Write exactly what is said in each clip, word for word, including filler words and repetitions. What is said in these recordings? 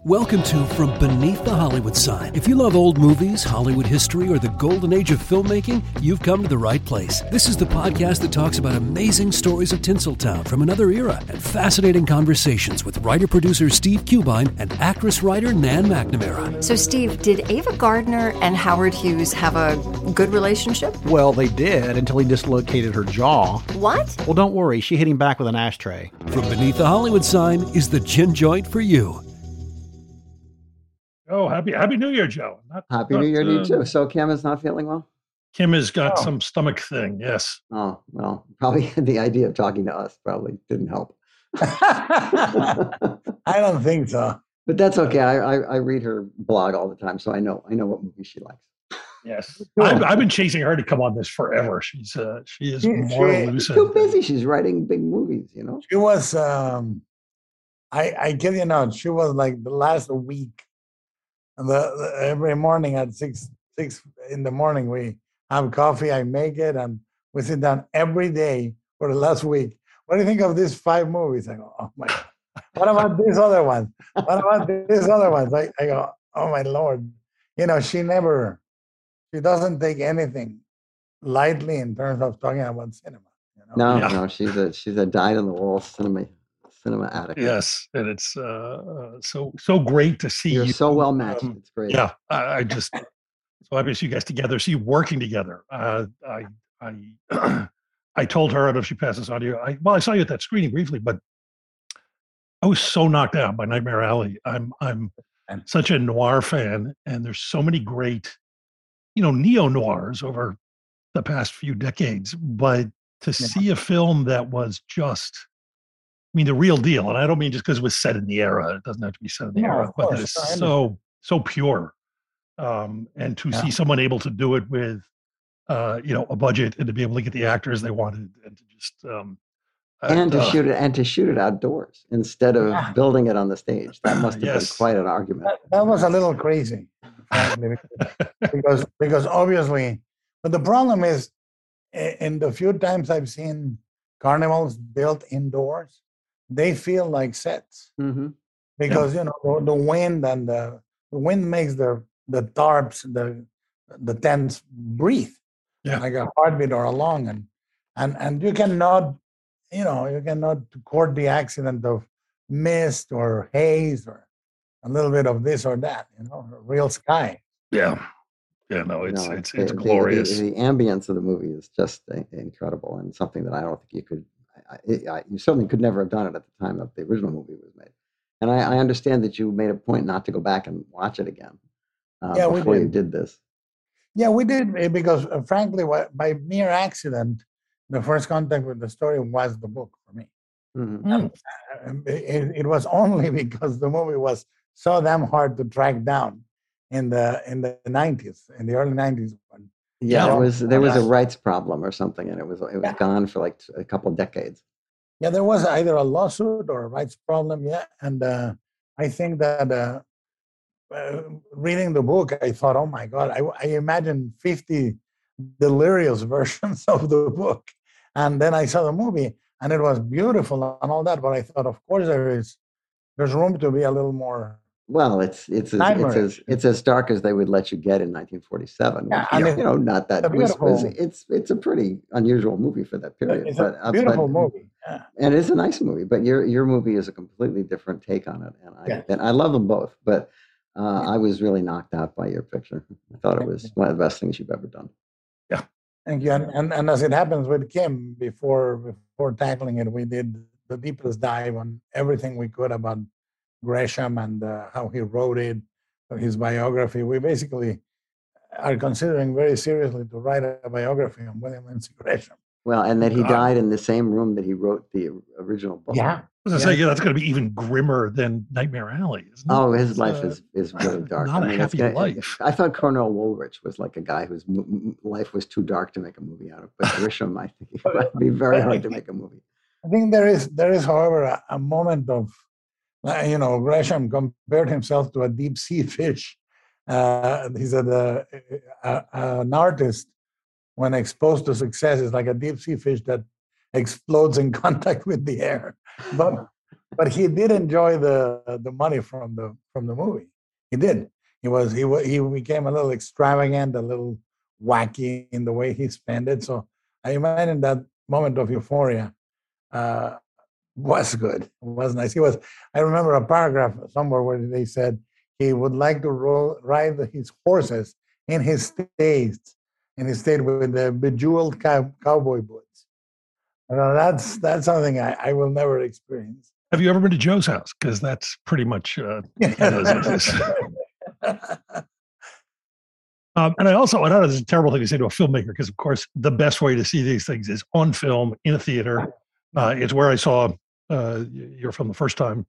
Welcome to From Beneath the Hollywood Sign. If you love old movies, Hollywood history, or the golden age of filmmaking, you've come to the right place. This is the podcast that talks about amazing stories of Tinseltown from another era and fascinating conversations with writer-producer Steve Cubine and actress-writer Nan McNamara. So, Steve, did Ava Gardner and Howard Hughes have a good relationship? Well, they did until he dislocated her jaw. What? Well, don't worry. She hit him back with an ashtray. From Beneath the Hollywood Sign is the gin joint for you. Oh, happy Happy New Year, Joe. Not, Happy not, New Year to uh, you too. So Kim is not feeling well? Kim has got Oh. some stomach thing, yes. Oh, well, probably the idea of talking to us probably didn't help. I don't think so. But that's okay. I, I I read her blog all the time, so I know I know what movies she likes. Yes. I've, I've been chasing her to come on this forever. She's uh, she is She- more she- She's elusive. too busy. She's writing big movies, you know. She was, um, I, I kid you not, she was like the last week. The, the every morning at six six in the morning we have coffee. I make it, and we sit down every day for the last week. What do you think of these five movies? I go, oh my God. What about these other ones? What about these other ones? I, I go, oh my Lord. You know, she never, she doesn't take anything lightly in terms of talking about cinema. You know? No, Yeah. no, she's a she's a dyed in the wall cinema cinema addict. Yes, and it's uh, uh, so so great to see You're you. so well matched. um, It's great. Yeah, I, I just so happy to see you guys together. See you working together. Uh, I I I told her, I don't know if she passes on to you. I, well, I saw you at that screening briefly, but I was so knocked out by Nightmare Alley. I'm I'm such a noir fan, and there's so many great, you know, neo noirs over the past few decades. But to Yeah. see a film that was just, I mean, the real deal, and I don't mean just because it was set in the era. It doesn't have to be set in the No, era, of but that course. is I so so pure. Um, and to Yeah. see someone able to do it with, uh, you know, a budget and to be able to get the actors they wanted, and to just um, And to uh, shoot it and to shoot it outdoors instead of Yeah. building it on the stage. That must have Yes. been quite an argument. That, that was a little crazy, frankly, because because obviously, but the problem is, i- in the few times I've seen carnivals built indoors, they feel like sets hmm because you know the, the wind and the, the wind makes the the tarps the the tents breathe Yeah. like a heartbeat or a lung, and and and you cannot you know you cannot court the accident of mist or haze or a little bit of this or that, you know, real sky. yeah, yeah. No, it's No, it's the- it's the- glorious. The, the, ambience of the movie is just uh, incredible and something that I don't think you could. I, I, I- you certainly could never have done it at the time that the original movie was made. And I, I understand that you made a point not to go back and watch it again uh, Yeah, we before you did. did this. Yeah, we did eh, because, uh, frankly, what, by mere accident, the first contact with the story was the book for me. Mhm. Mm. Um, It, it was only because the movie was so damn hard to track down in the in the nineties, in the early nineties. When Yeah, Yeah. it was there was a Yeah. rights problem or something, and it was it was Yeah. gone for like a couple of decades. yeah, there was either a lawsuit or a rights problem. Yeah, and uh, I think that uh, uh, reading the book, I thought, oh my God, I, I imagined fifty delirious versions of the book, and then I saw the movie, and it was beautiful and all that. But I thought, of course, there is there's room to be a little more. Well, it's it's as, it's Nightmarish. as it's as dark as they would let you get in nineteen forty-seven. Yeah, which, and you it- know, not that it's a was, was beautiful- it's it's a pretty unusual movie for that period. It's but, a uh, beautiful but, movie. Yeah. and it's a nice movie. But your your movie is a completely different take on it, and I Yeah. and I love them both. But uh, I was really knocked out by your picture. I thought it was one of the best things you've ever done. Thank you. And, and and as it happens with Kim, before before tackling it, we did the deepest dive on everything we could about Gresham and uh, how he wrote it, his biography. We basically are considering very seriously to write a biography on William Lindsay Gresham. Well, and that he God. died in the same room that he wrote the original book. I was gonna Yeah. say, yeah, that's going to be even grimmer than Nightmare Alley, isn't it? Oh, his It's, life uh, is, is really dark. not a it's happy gonna- life. I thought Cornell Woolrich was like a guy whose mo- m- life was too dark to make a movie out of. But Grisham, I think it would be very hard to make a movie. I think there is there is, however, a, a moment of, uh, you know, Gresham compared himself to a deep sea fish. Uh, he said uh, uh, an artist, when exposed to success, is like a deep sea fish that explodes in contact with the air. But but he did enjoy the the money from the from the movie. He did. He was he wa- he became a little extravagant, a little wacky in the way he spent it. So I imagine that moment of euphoria uh, was good. Was nice. He was. I remember a paragraph somewhere where they said he would like to roll, ride his horses in his states, in his state with the bejeweled cow, cowboy boots. You know, that's that's something I, I will never experience. Have you ever been to Joe's house? Because that's pretty much uh, as Um, and I also, I know this is a terrible thing to say to a filmmaker, because of course the best way to see these things is on film in a theater. Uh, it's where I saw uh, your film the first time,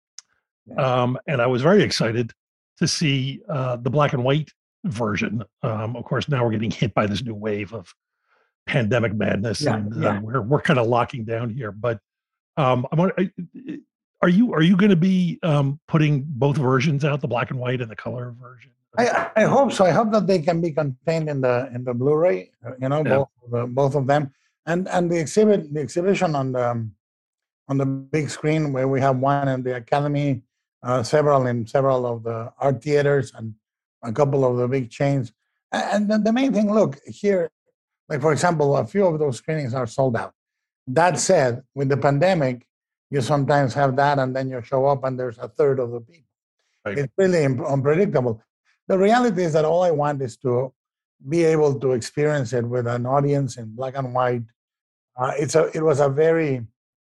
um, and I was very excited to see uh, the black and white version. Um, of course, now we're getting hit by this new wave of pandemic madness, Yeah, and uh, yeah. we're we're kind of locking down here. But um, I want, are you are you going to be um, putting both versions out, the black and white and the color version? I, I hope so. I hope that they can be contained in the in the Blu-ray. uh, You know, Yeah. both of the, both of them, and and the exhibit the exhibition on the um, on the big screen, where we have one in the Academy, uh, several in several of the art theaters, and a couple of the big chains. A- And the, the main thing, look here, like for example, a few of those screenings are sold out. That said, with the pandemic, you sometimes have that, and then you show up and there's a third of the people. Right. It's really im- unpredictable. The reality is that all I want is to be able to experience it with an audience in black and white. Uh, it's a it was a very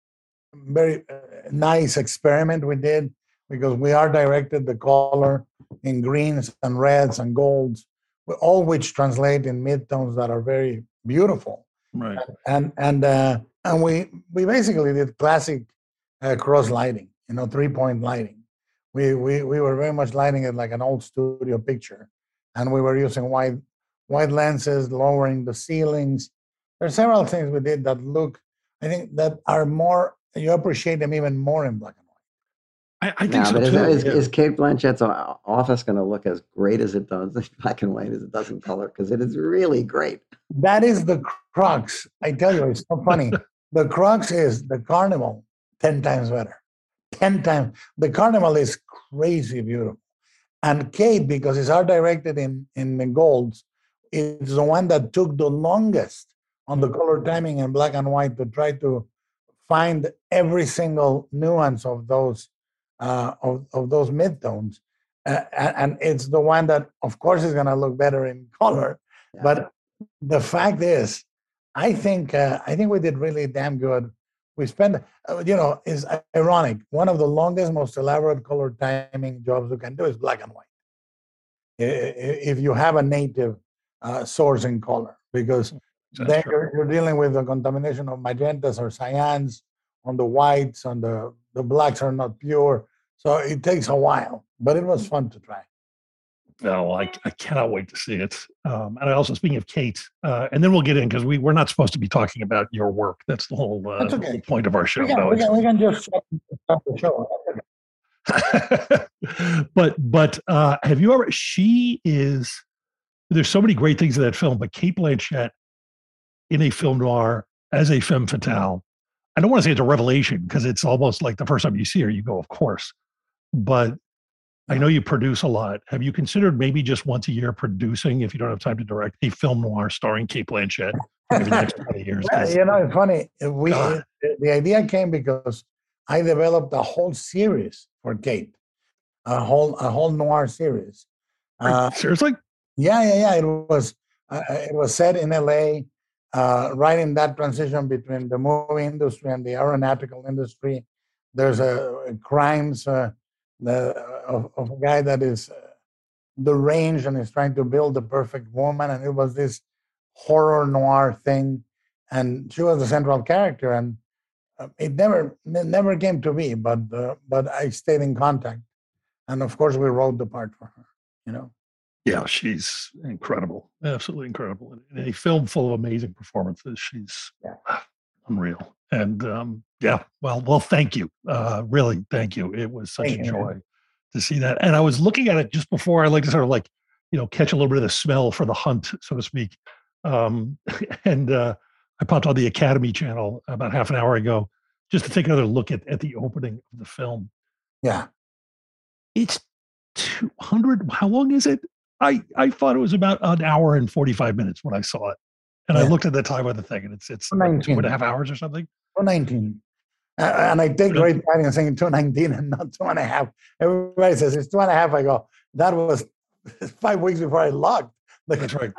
very uh, nice experiment we did, because we are directed the color in greens and reds and golds, all which translate in midtones that are very beautiful. Right. And and uh, and we we basically did classic uh, cross lighting, you know, three point lighting. We, we we were very much lighting it like an old studio picture, and we were using wide wide lenses, lowering the ceilings. There are several things we did that look, I think, that are more, you appreciate them even more in black and white. I, I think Yeah, so but is, too. is, yeah. is Kate Blanchett's o- office going to look as great as it does in black and white as it does in color? Because it is really great. That is the crux. I tell you, it's so funny. The crux is the Carnival ten times better. ten times. The Carnival is crazy beautiful. And Kate, because it's art directed in, in the golds, is the one that took the longest on the color timing in black and white to try to find every single nuance of those uh, of, of those midtones. Uh, a- and it's the one that, of course, is going to look better in color. Yeah. But the fact is, I think uh, I think we did really damn good. We spent, uh, you know, it's ironic. One of the longest, most elaborate color timing jobs you can do is black and white. I- i- If you have a native uh, source in color, because That's then true. you're, you're dealing with the contamination of magentas or cyans on the whites, on the the blacks are not pure. So it takes a while, but it was fun to try. No, I, I cannot wait to see it. Um, and I also, speaking of Kate, uh, and then we'll get in, because we, we're not supposed to be talking about your work. That's the whole, uh, That's the okay. whole point of our show. We can, No, we it's- can, we can just stop the show. but but uh, have you ever? She is. There's so many great things in that film, but Kate Blanchett in a film noir as a femme fatale. I don't want to say it's a revelation, because it's almost like the first time you see her, you go, of course. But I know you produce a lot. Have you considered maybe just once a year producing, if you don't have time to direct, a film noir starring Kate Blanchett for maybe the next twenty years? Yeah, 'Cause- you know, it's funny. We God. the idea came because I developed a whole series for Kate, a whole a whole noir series. Uh, Seriously? yeah, yeah, yeah. It was uh, it was set in L A, uh, right in that transition between the movie industry and the aeronautical industry. There's a, a crimes uh, the, of, of a guy that is uh, deranged and is trying to build the perfect woman, and it was this horror noir thing, and she was the central character, and uh, it never it never came to be, but uh, but I stayed in contact, and of course we wrote the part for her, you know. Yeah, she's incredible. Absolutely incredible. In a film full of amazing performances, she's Yeah. unreal. And um, yeah, well, well, thank you. Uh, really, thank you. It was such Thank a you. joy to see that. And I was looking at it just before. I like to sort of like, you know, catch a little bit of the smell for the hunt, so to speak. Um, and uh, I popped on the Academy channel about half an hour ago, just to take another look at, at the opening of the film. Yeah. It's two hundred. How long is it? I, I thought it was about an hour and forty-five minutes when I saw it. And yeah. I looked at the time of the thing, and it's it's like two and a half hours or something. two nineteen. Uh, and I take great pride in saying two nineteen and not two and a half. Everybody says it's two and a half. I go, that was five weeks before I logged. That's right.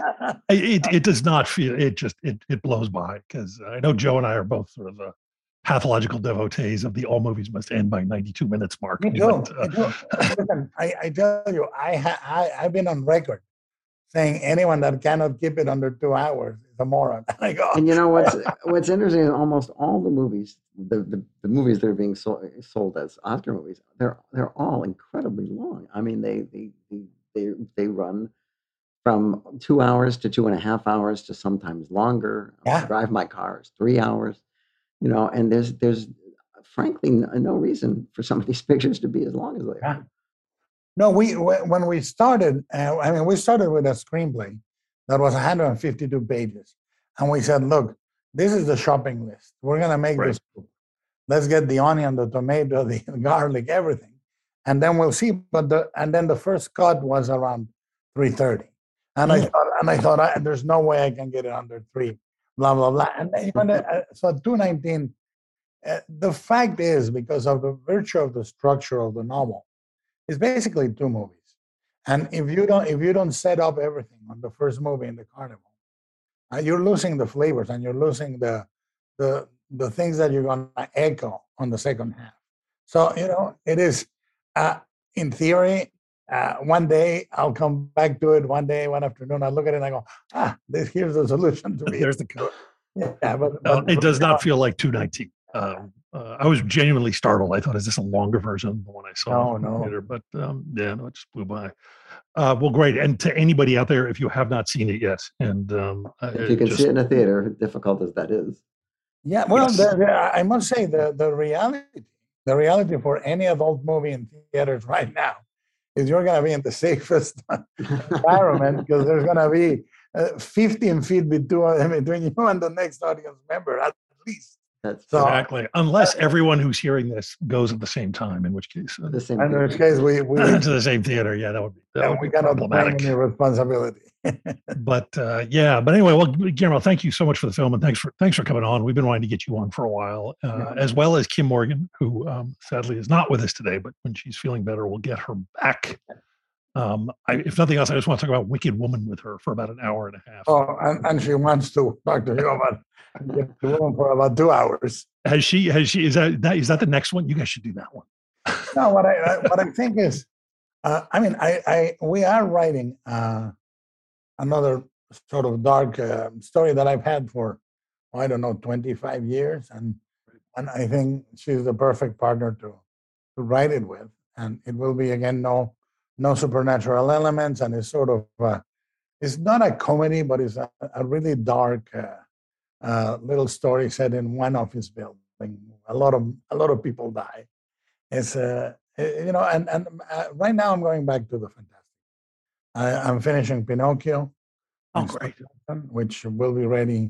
it it does not feel, it just, it it blows by, because I know Joe and I are both sort of uh, pathological devotees of the all movies must end by ninety-two minutes mark. Me too. But, uh, Me too. Listen, I, I tell you, I, ha, I, I've been on record saying anyone that cannot keep it under two hours is a moron. And I go, and you know what's what's interesting is almost all the movies, the, the, the movies that are being sold, sold as Oscar movies, they're they're all incredibly long. I mean, they they they they, they run from two hours to two and a half hours to sometimes longer. Yeah. Drive My Car is three hours. You know, and there's there's frankly no reason for some of these pictures to be as long as they yeah. are. No, we when we started, uh, I mean, we started with a screenplay that was one hundred fifty-two pages, and we said, "Look, this is the shopping list. We're gonna make right. this. Let's get the onion, the tomato, the garlic, everything, and then we'll see." But the and then the first cut was around three thirty, and yeah. I thought, and I thought, I, there's no way I can get it under three. Blah blah blah, and even uh, so, two nineteen. Uh, the fact is, because of the virtue of the structure of the novel, it's basically two movies. And if you don't, if you don't set up everything on the first movie in the carnival, uh, you're losing the flavors and you're losing the the the things that you're going to echo on the second half. So you know, it is uh, in theory. Uh, one day I'll come back to it. One day, one afternoon, I look at it and I go, ah, this here's the solution to it. There's the code. Yeah, but, no, but it does not feel like two nineteen. Um, uh, I was genuinely startled. I thought, is this a longer version than the one I saw? No, no. Theater? But um, yeah, no, it just blew by. Uh, well, great. And to anybody out there, if you have not seen it yet, and um, if you can just, see it in a theater, difficult as that is. Yeah, well, yes. the, the, I must say the the reality, the reality for any adult movie in theaters right now is you're going to be in the safest environment because there's going to be uh, fifteen feet between, between you and the next audience member at least. That's so, exactly. Unless everyone who's hearing this goes at the same time, in which case, uh, the same in theater. which case we we to the same theater. Yeah, that would be, that yeah, would we be cannot problematic. claim any responsibility. But uh, yeah, but anyway, well, Guillermo, thank you so much for the film, and thanks for thanks for coming on. We've been wanting to get you on for a while, uh, Yeah. as well as Kim Morgan, who um, sadly is not with us today, but when she's feeling better, we'll get her back. Um, I, if nothing else, I just want to talk about Wicked Woman with her for about an hour and a half. Oh, and, and she wants to talk to you about Wicked Woman for about two hours. Has she? Has she? Is that, that is that the next one? You guys should do that one. No, what I I- what I think is, uh, I mean, I, I we are writing uh, another sort of dark uh, story that I've had for I don't know twenty-five years, and and I think she's the perfect partner to to write it with, and it will be again no no supernatural elements, and it's sort of uh, it's not a comedy, but it's a, a really dark uh, uh, little story set in one office building. A lot of a lot of people die. It's uh, you know, and and uh, right now I'm going back to the fantastic. I, I'm finishing Pinocchio, Oh, in great. stop motion, which will be ready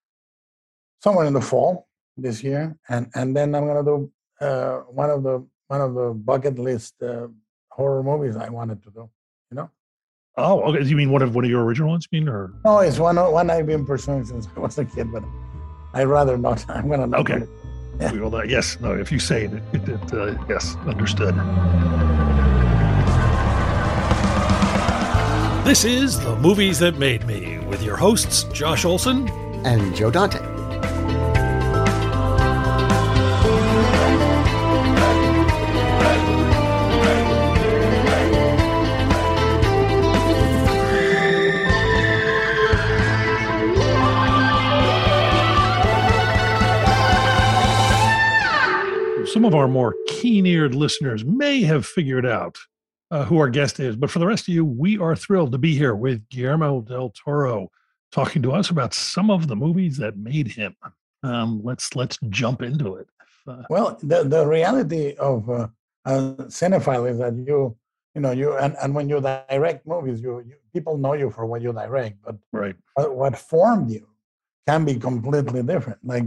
somewhere in the fall this year, and and then I'm gonna do uh, one of the one of the bucket list uh, horror movies I wanted to do. You know, Oh, okay. You mean one of one of your original ones? You mean or no, it's one one I've been pursuing since I was a kid, but I'd rather not. I'm gonna not do Okay. it. Yeah. we will not? Yes. No. If you say it, it, it uh, yes, understood. This is The Movies That Made Me with your hosts, Josh Olson. And Joe Dante. Some of our more keen-eared listeners may have figured out uh, who our guest is, but for the rest of you, we are thrilled to be here with Guillermo del Toro, talking to us about some of the movies that made him. Um, let's let's jump into it. Uh, Well, the, the reality of uh, a cinephile is that you, you know, you and, and when you direct movies, you, you people know you for what you direct, but right. what, what formed you can be completely different. Like uh,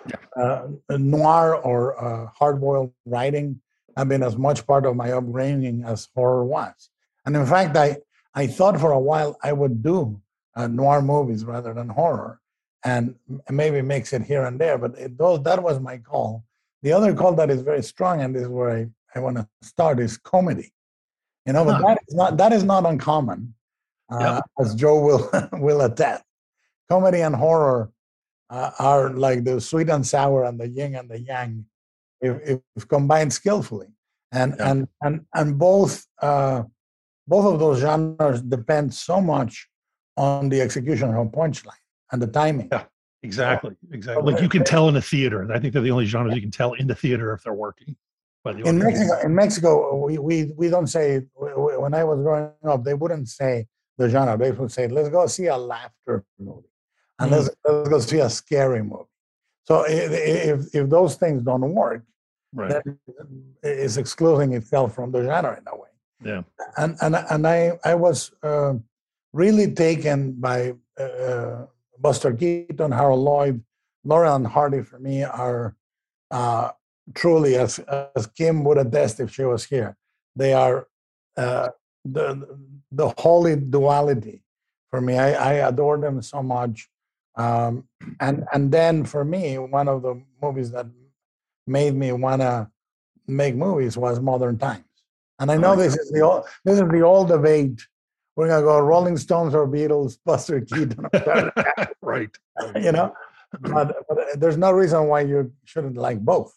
Yeah. Uh, noir or uh, hard-boiled writing have been as much part of my upbringing as horror was. And in fact, I, I thought for a while I would do uh, noir movies rather than horror, and maybe mix it here and there, but it, those, that was my call. The other call that is very strong, and this is where I, I want to start, is comedy. You know, but Huh. that is not, that is not uncommon, uh, Yep. as Joe will, will attest. Comedy and horror uh, are like the sweet and sour and the yin and the yang, if, if combined skillfully. And Yeah. and and and both uh, both of those genres depend so much on the execution of punchline and the timing. Yeah. Exactly. Exactly. So, Like you can tell in a theater. I think they're the only genres you can tell in the theater if they're working by the in audience. Mexico, in Mexico, we, we we don't say, when I was growing up, they wouldn't say the genre. They would say, let's go see a laughter movie, and Mm. let's, let's go see a scary movie. So if if, if those things don't work, Right. then it's excluding itself from the genre in a way. Yeah. And and and I I was uh, really taken by uh, Buster Keaton, Harold Lloyd, Laurel and Hardy. For me, are uh, truly, as as Kim would attest if she was here, they are uh, the the holy duality for me. I, I adore them so much. Um, and and then for me, one of the movies that made me want to make movies was Modern Times. And I know Oh, this is the old, this is the old debate. We're gonna go Rolling Stones or Beatles, Buster Keaton, Right. you know. But, but there's no reason why you shouldn't like both.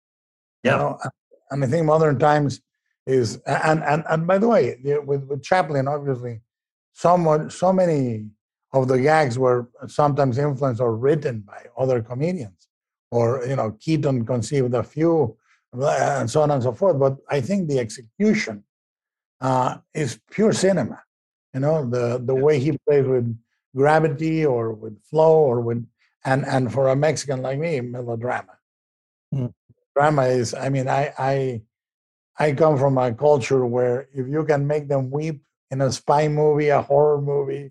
You Yeah. know, and I think Modern Times is, and and and by the way, with with Chaplin, obviously, somewhat so many of the gags were sometimes influenced or written by other comedians, or you know, Keaton conceived a few, and so on and so forth. But I think the execution uh, is pure cinema. You know, the the way he plays with gravity or with flow or with, and and for a Mexican like me, melodrama. Mm. Drama is, I mean, I I I come from a culture where if you can make them weep in a spy movie, a horror movie,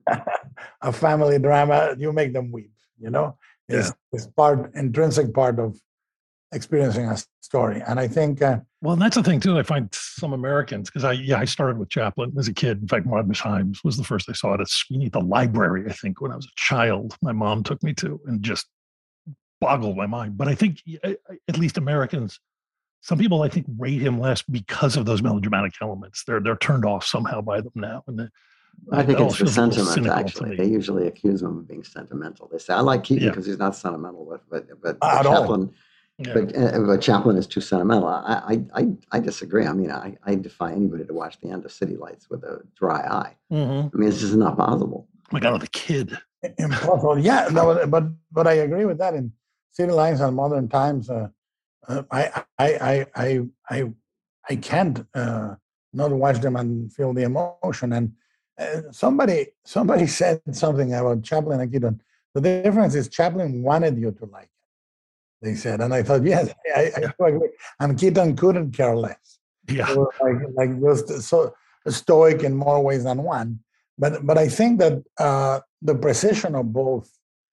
a family drama, you make them weep. You know, it's, Yeah. it's part, intrinsic part of experiencing a story. And I think uh, Well, and that's the thing too. I find some Americans, because I yeah I started with Chaplin as a kid. In fact, Modern Times was the first I saw it at Sweeney at the library. I think when I was a child, my mom took me to, and just boggled my mind. But I think I- I- at least Americans, some people I think rate him less because of those melodramatic elements. They're they're turned off somehow by them now, and the, I think that all it's the feels a little sentiment, cynical to actually. me. They usually accuse him of being sentimental. They say, I like Keaton Yeah. because he's not sentimental, but but, but, At but all. Chaplin, Yeah. but, uh, but Chaplin is too sentimental. I, I, I, I disagree. I mean, I, I defy anybody to watch the end of City Lights with a dry eye. Mhm. I mean, it's just not possible. Oh my God, the kid. impossible. Yeah, no, but but I agree with that. In City Lines and Modern Times, uh, uh, I, I I I I I can't uh, not watch them and feel the emotion. And uh, somebody somebody said something about Chaplin and Keaton. The difference is Chaplin wanted you to like it. They said, and I thought, yes, I, I Yeah. do agree. And Keaton couldn't care less. Yeah. They were like like just so stoic in more ways than one. But but I think that uh, the precision of both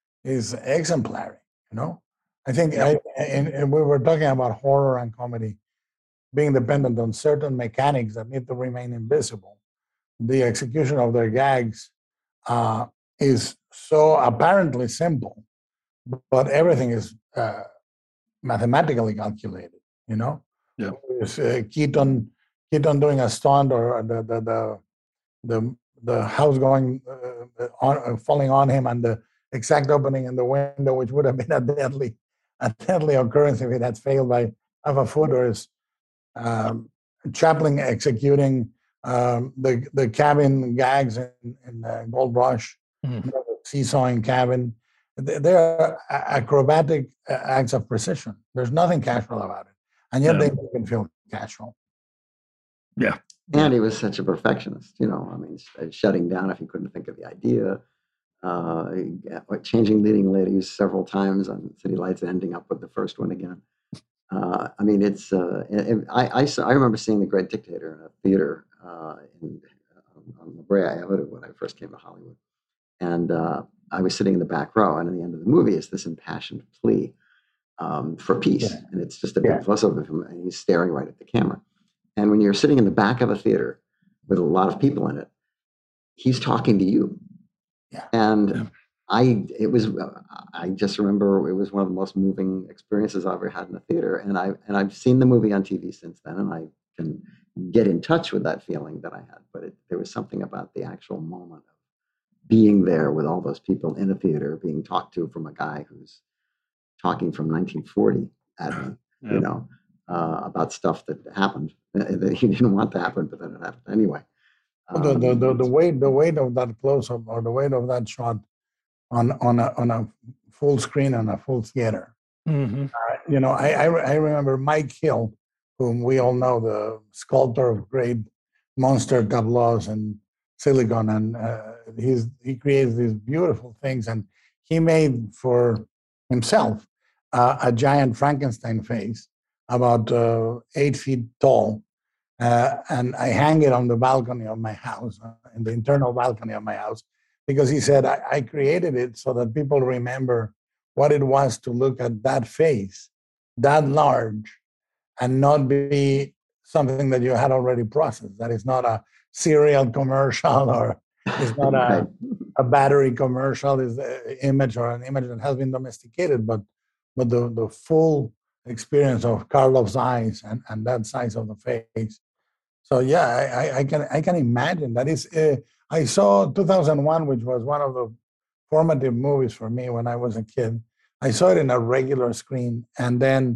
is exemplary. You know, I think Yeah. I, and, and we were talking about horror and comedy being dependent on certain mechanics that need to remain invisible. The execution of their gags uh, is so apparently simple, but everything is uh, mathematically calculated. You know, Yeah. It's, uh, Keaton Keaton doing a stunt, or the the the the, the house going uh, on uh, falling on him, and the exact opening in the window, which would have been a deadly a deadly occurrence if it had failed by half a foot, or is um, Chaplin executing um, the the cabin gags in, in uh, Gold Rush, Mhm. you know, the seesawing cabin. They they are a- acrobatic uh, acts of precision. There's nothing casual about it, and yet Yeah. they make it feel casual. Yeah. And he was such a perfectionist, you know, I mean, sh- shutting down if he couldn't think of the idea, uh, yeah, or changing leading ladies several times on City Lights and ending up with the first one again. Uh, I mean, it's, uh, it- it- I, I, saw, I remember seeing The Great Dictator in a theater uh, in, on La Brea Avenue when I first came to Hollywood. And uh, I was sitting in the back row, and at the end of the movie is this impassioned plea um, for peace. Yeah. And it's just a big Yeah. close-up of him, and he's staring right at the camera. And when you're sitting in the back of a theater with a lot of people in it, he's talking to you. Yeah. And Yeah. I, it was, I just remember it was one of the most moving experiences I ever had in a theater. And I, and I've seen the movie on T V since then, and I can get in touch with that feeling that I had. But it, there was something about the actual moment of being there with all those people in a theater, being talked to from a guy who's talking from nineteen forty at me, Yeah. you know, uh, about stuff that happened that he didn't want to happen, but then it happened anyway. the, the, the, Um, the weight the weight of that close up or the weight of that shot on on a on a full screen on a full theater. Mhm. Uh, you know, I, I I remember Mike Hill, whom we all know, the sculptor of great monster tableaus and silicon, and uh, he's he creates these beautiful things, and he made for himself uh, a giant Frankenstein face about uh, eight feet tall. Uh, and I hang it on the balcony of my house, uh, in the internal balcony of my house, because he said I, I created it so that people remember what it was to look at that face, that large, and not be something that you had already processed. That is not a cereal commercial, or it's not right. a, a battery commercial. Is an image or an image that has been domesticated, but but the, the full experience of Karloff's eyes and, and that size of the face. So yeah, I, I, I can I can imagine that is. Uh, I saw two thousand one, which was one of the formative movies for me when I was a kid. I saw it in a regular screen, and then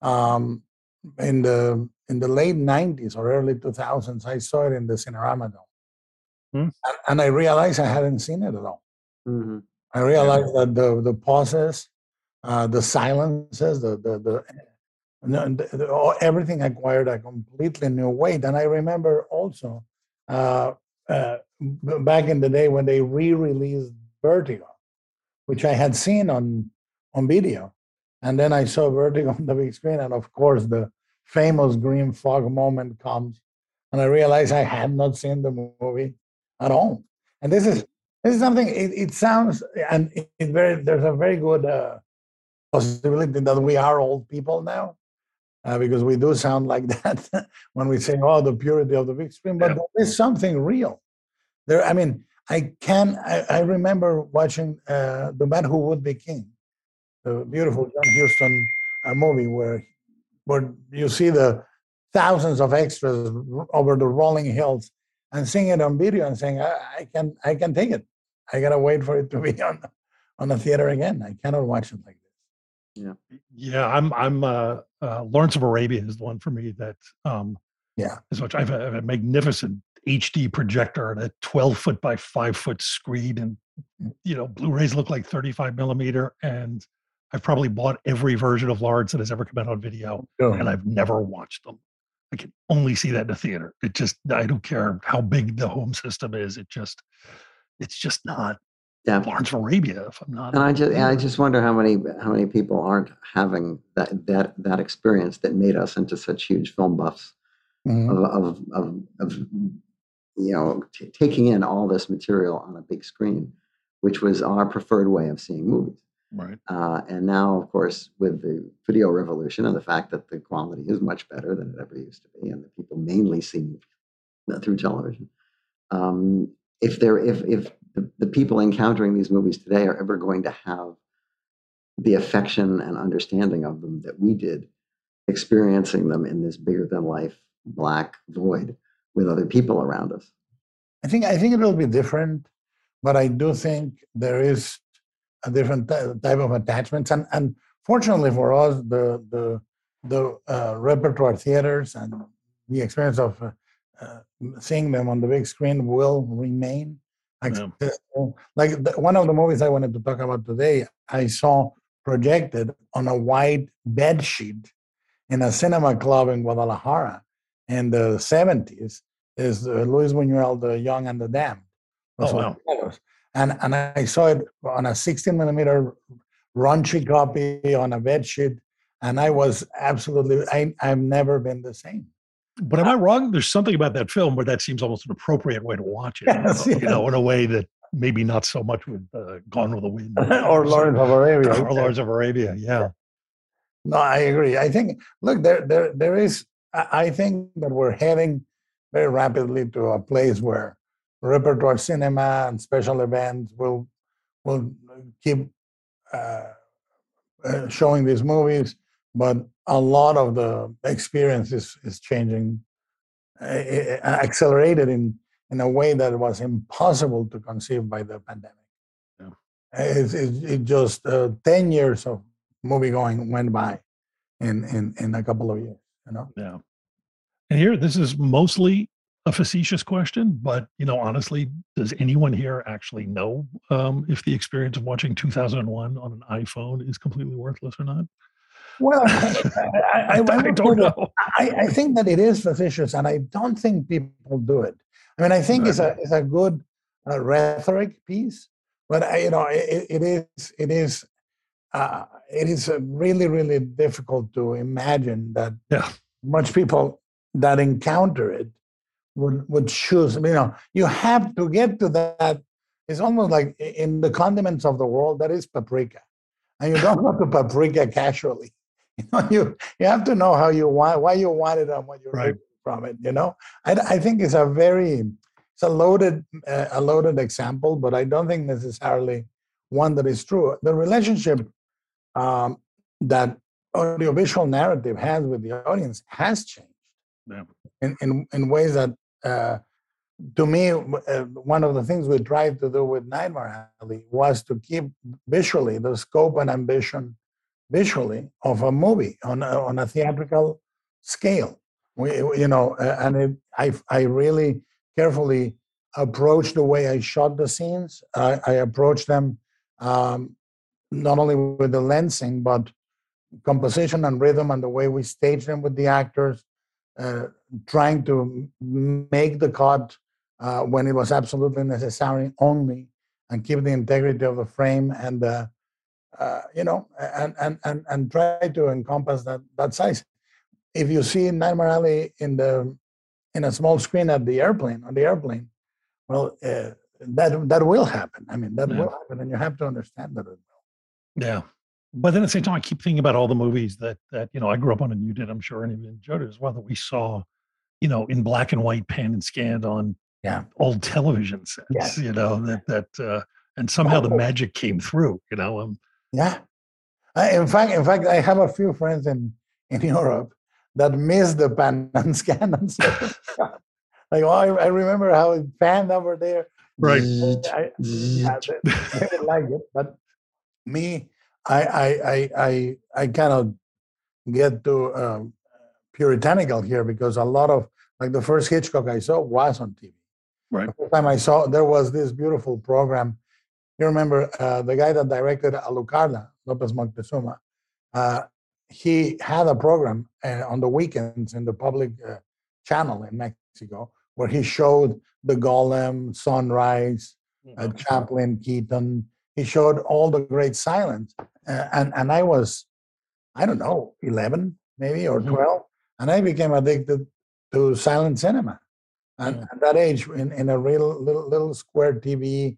um, in the in the late nineties or early two thousands, I saw it in the Cinerama Dome, Hmm. and, and I realized I hadn't seen it at all. Mm-hmm. I realized that the the pauses, uh, the silences, the the the no, and the- the- all- everything acquired a completely new weight. And I remember also uh, uh, b- back in the day when they re-released Vertigo, which I had seen on on video, and then I saw Vertigo on the big screen, and of course the famous green fog moment comes, and I realized I had not seen the movie at all. And this is this is something. It, it sounds and it, it very there's a very good uh, possibility that we are old people now, uh, because we do sound like that when we say, "Oh, the purity of the big screen." But Yeah. there is something real there. I mean, I can. I, I remember watching uh, "The Man Who Would Be King," the beautiful John Huston uh, movie, where where you see the thousands of extras r- over the rolling hills, and seeing it on video and saying, "I, I can, I can take it. I gotta wait for it to be on on a theater again. I cannot watch it like this." Yeah. Yeah, I'm I'm uh, uh Lawrence of Arabia is the one for me that um Yeah. is much I have a, I have a magnificent H D projector and a twelve foot by five foot screen, and you know, Blu-rays look like thirty-five millimeter, and I've probably bought every version of Lawrence that has ever come out on video, Sure. and I've never watched them. I can only see that in a theater. It just I don't care how big the home system is. It just it's just not Yeah. Lawrence of Arabia if I'm not. And I just, I there. just wonder how many, how many people aren't having that, that, that experience that made us into such huge film buffs Mhm. of, of, of, of you know, t- taking in all this material on a big screen, which was our preferred way of seeing movies. Right. Uh, and now, of course, with the video revolution and the fact that the quality is much better than it ever used to be, and that people mainly see through television. Um, if they're if if the, the people encountering these movies today are ever going to have the affection and understanding of them that we did, experiencing them in this bigger than life black void with other people around us. I think I think it will be different, but I do think there is a different ty- type of attachments, and and fortunately for us, the the the uh, repertoire theaters and the experience of uh, uh, seeing them on the big screen will remain Yeah. accessible. Like the, one of the movies I wanted to talk about today, I saw projected on a white bed sheet in a cinema club in Guadalajara in the seventies is uh, Luis Buñuel, The Young and the Damned. Those Oh, were wow. the titles. And, and I saw it on a sixteen millimeter raunchy copy on a bed sheet. And I was absolutely, I, I've never been the same. But am I wrong? There's something about that film where that seems almost an appropriate way to watch it. Yes, You yes. know, in a way that maybe not so much with uh, Gone with the Wind Or Lawrence of Arabia. or Lawrence of Arabia. Yeah. No, I agree. I think look there there there is. I I think that we're heading very rapidly to a place where repertoire cinema and special events will will keep uh, uh, showing these movies, but a lot of the experience is is changing, uh, uh, accelerated in in a way that was impossible to conceive by the pandemic. Yeah. It's, it's, it just uh, ten years of movie going went by in, in in a couple of years, you know. Yeah. And here, this is mostly a facetious question, but you know, honestly, does anyone here actually know um, if the experience of watching two thousand one on an iPhone is completely worthless or not? Well, I, I, I, I, I would don't say that know. I, I think that it is facetious, and I don't think people do it. I mean, I think it's a it's a good uh, rhetoric piece, but I, you know, it, it is it is uh, it is uh, really really difficult to imagine that Yeah. much people that encounter it would would choose. You know, you have to get to that. It's almost like in the condiments of the world, that is paprika, and you don't go to paprika casually. You know, you you have to know how you want, why you want it, and what you're Right. looking from it. You know, I I think it's a very it's a loaded uh, a loaded example, but I don't think necessarily one that is true. The relationship um, that audiovisual narrative has with the audience has changed Yeah. in in, in ways that. Uh, to me, uh, one of the things we tried to do with Nightmare Alley was to keep visually the scope and ambition visually of a movie on a, on a theatrical scale. We, you know, uh, and it, I I really carefully approached the way I shot the scenes. I, I approached them um, not only with the lensing, but composition and rhythm and the way we staged them with the actors, uh, trying to make the cut uh, when it was absolutely necessary only, and keep the integrity of the frame and the uh, you know and, and and and try to encompass that that size. If you see Nightmare Alley in the in a small screen at the airplane on the airplane, well, uh, that that will happen. I mean, that Yeah. will happen, and you have to understand that it will. Yeah. But then at the same time, I keep thinking about all the movies that that you know I grew up on, and you did, I'm sure, and even Joe did as well, that we saw, you know, in black and white, pan and scanned on Yeah. old television sets. Yes. You know that that uh, and somehow the magic came through. You know, um, Yeah. I, in fact, in fact, I have a few friends in, in Europe that miss the pan and scan and stuff. Like, oh, I, I remember how it panned over there. right. I, yeah, they, they would like it, but me, I, I, I, I, I cannot get too um, puritanical here, because a lot of like the first Hitchcock I saw was on T V. Right. The first time I saw, there was this beautiful program. You remember uh, the guy that directed Alucarda, Lopez Moctezuma? Uh, he had a program uh, on the weekends in the public uh, channel in Mexico where he showed the Golem, Sunrise, uh, Chaplin, Keaton. He showed all the great silence, uh, and and I was, I don't know, eleven maybe or Mhm. twelve, and I became addicted to silent cinema. And Yeah. at that age, in, in a real little, little square T V,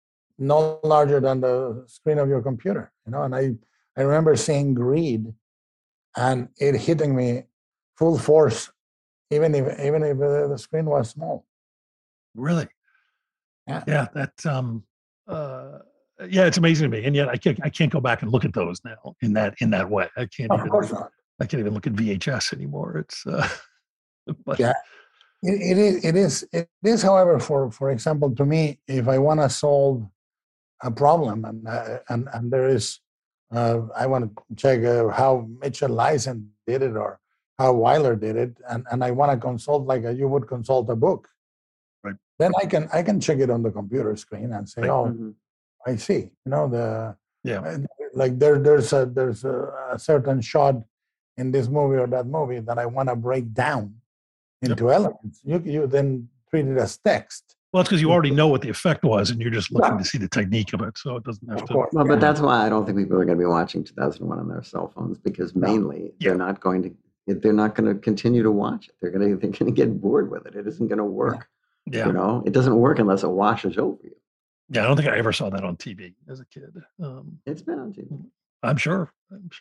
no larger than the screen of your computer, you know. And I, I remember seeing Greed, and it hitting me full force, even if even if uh, the screen was small. Really. Yeah. Yeah. That. Um. Uh. Yeah. It's amazing to me, and yet I can't. I can't go back and look at those now in that in that way. I can't Of even. course not. I can't even look at V H S anymore. It's. Uh, but Yeah. It, it is. It is. It is. However, for for example, to me, if I want to solve a problem, and uh, and and there is, uh, I want to check uh, how Mitchell Lysen did it or how Weiler did it, and and I want to consult like a, you would consult a book. Right. Then I can I can check it on the computer screen and say, Right. oh, Mhm. I see. You know the Yeah. uh, like there there's a there's a, a certain shot in this movie or that movie that I want to break down Yep. into elements. You you then treat it as text. Well, it's because you already know what the effect was, and you're just looking Yeah. to see the technique of it, so it doesn't have Of to. course. Well, Yeah. but that's why I don't think people are going to be watching two thousand one on their cell phones, because No. mainly Yeah. they're not going to they're not going to continue to watch it. They're going to they're going to get bored with it. It isn't going to work. Yeah. You know, it doesn't work unless it washes over you. Yeah. I don't think I ever saw that on T V as a kid. Um, It's been on T V. I'm sure. I'm sure.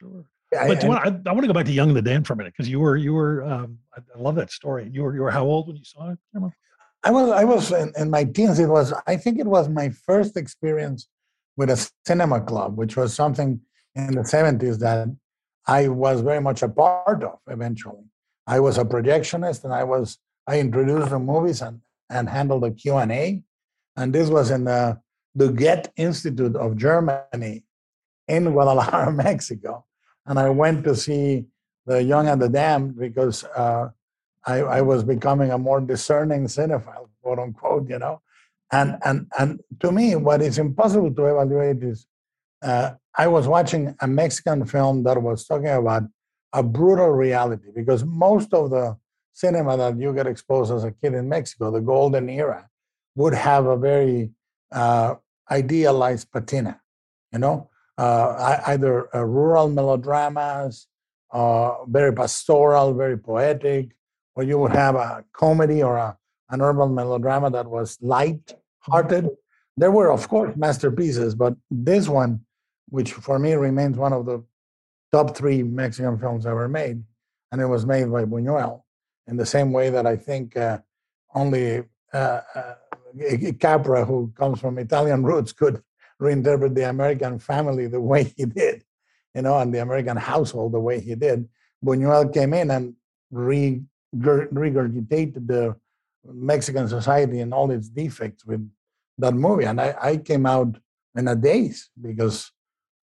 I, But do you I, want, I, I want to go back to Young and the Damned for a minute because you were you were um, I, I love that story. You were you were how old when you saw it? Cameron? I was I was in, in my teens. It was I think it was my first experience with a cinema club, which was something in the seventies that I was very much a part of. Eventually, I was a projectionist, and I was I introduced the movies and and handled the Q and A. And this was in the the Goethe Institute of Germany in Guadalajara, Mexico. And I went to see The Young and the Damned because uh, I, I was becoming a more discerning cinephile, quote unquote, you know. And and and to me, what is impossible to evaluate is uh, I was watching a Mexican film that was talking about a brutal reality because most of the cinema that you get exposed as a kid in Mexico, the golden era, would have a very uh, idealized patina, you know, uh, either uh, rural melodramas, uh, very pastoral, very poetic, or you would have a comedy or a, an urban melodrama that was light-hearted. There were, of course, masterpieces, but this one, which for me remains one of the top three Mexican films ever made, and it was made by Buñuel, in the same way that I think uh, only uh, uh, Capra, who comes from Italian roots, could reinterpret the American family the way he did, you know, and the American household the way he did. Buñuel came in and re- regurgitated the Mexican society and all its defects with that movie. And I, I came out in a daze because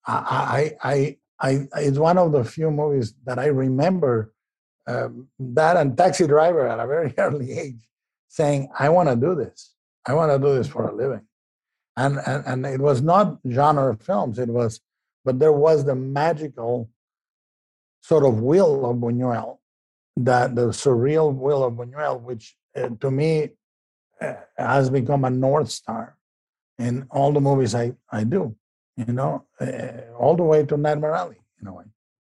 I, I, I, I, it's one of the few movies that I remember um, that and Taxi Driver at a very early age saying, I want to do this. I want to do this for a living. And, and, and it was not genre films, it was, but there was the magical sort of will of Buñuel, that the surreal will of Buñuel, which uh, to me uh, has become a North Star in all the movies I, I do, you know, uh, all the way to Nightmare Alley, in a way.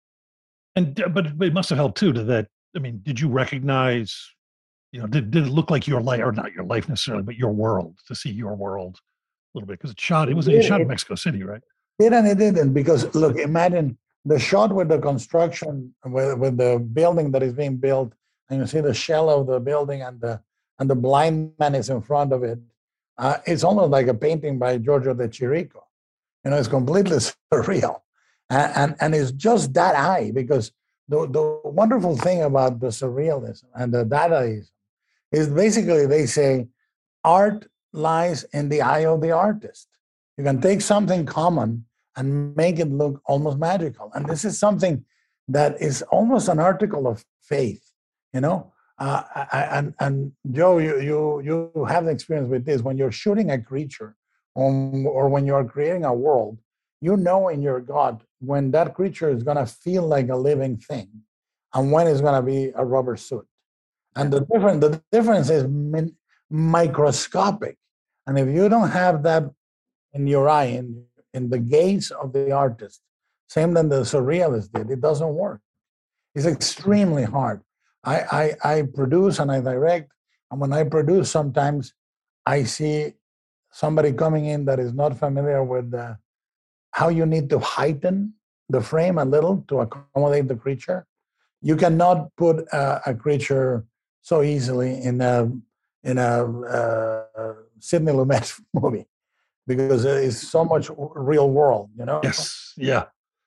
And uh, but it must have helped too. To that, I mean, did you recognize? You know, did did it look like your life, or not your life necessarily, but your world? To see your world a little bit because it shot. It was it, it shot in Mexico City, right? It and it didn't because look, imagine the shot with the construction with with the building that is being built, and you see the shell of the building, and the and the blind man is in front of it. Uh, it's almost like a painting by Giorgio de Chirico. You know, it's completely surreal. And, and, and it's just that eye, because the, the wonderful thing about the surrealism and the Dadaism is basically they say art lies in the eye of the artist. You can take something common and make it look almost magical. And this is something that is almost an article of faith, you know? Uh, I, and, and Joe, you, you, you have experience with this. When you're shooting a creature um, or when you're creating a world, you know in your gut when that creature is going to feel like a living thing and when it's going to be a rubber suit. And the difference, the difference is min- microscopic. And if you don't have that in your eye, in, in the gaze of the artist, same than the surrealist did, it doesn't work. It's extremely hard. I, I, I produce and I direct, and when I produce, sometimes I see somebody coming in that is not familiar with the, how you need to heighten the frame a little to accommodate the creature. You cannot put a, a creature so easily in a in a uh, Sidney Lumet movie because it's so much real world, you know. Yes, yeah.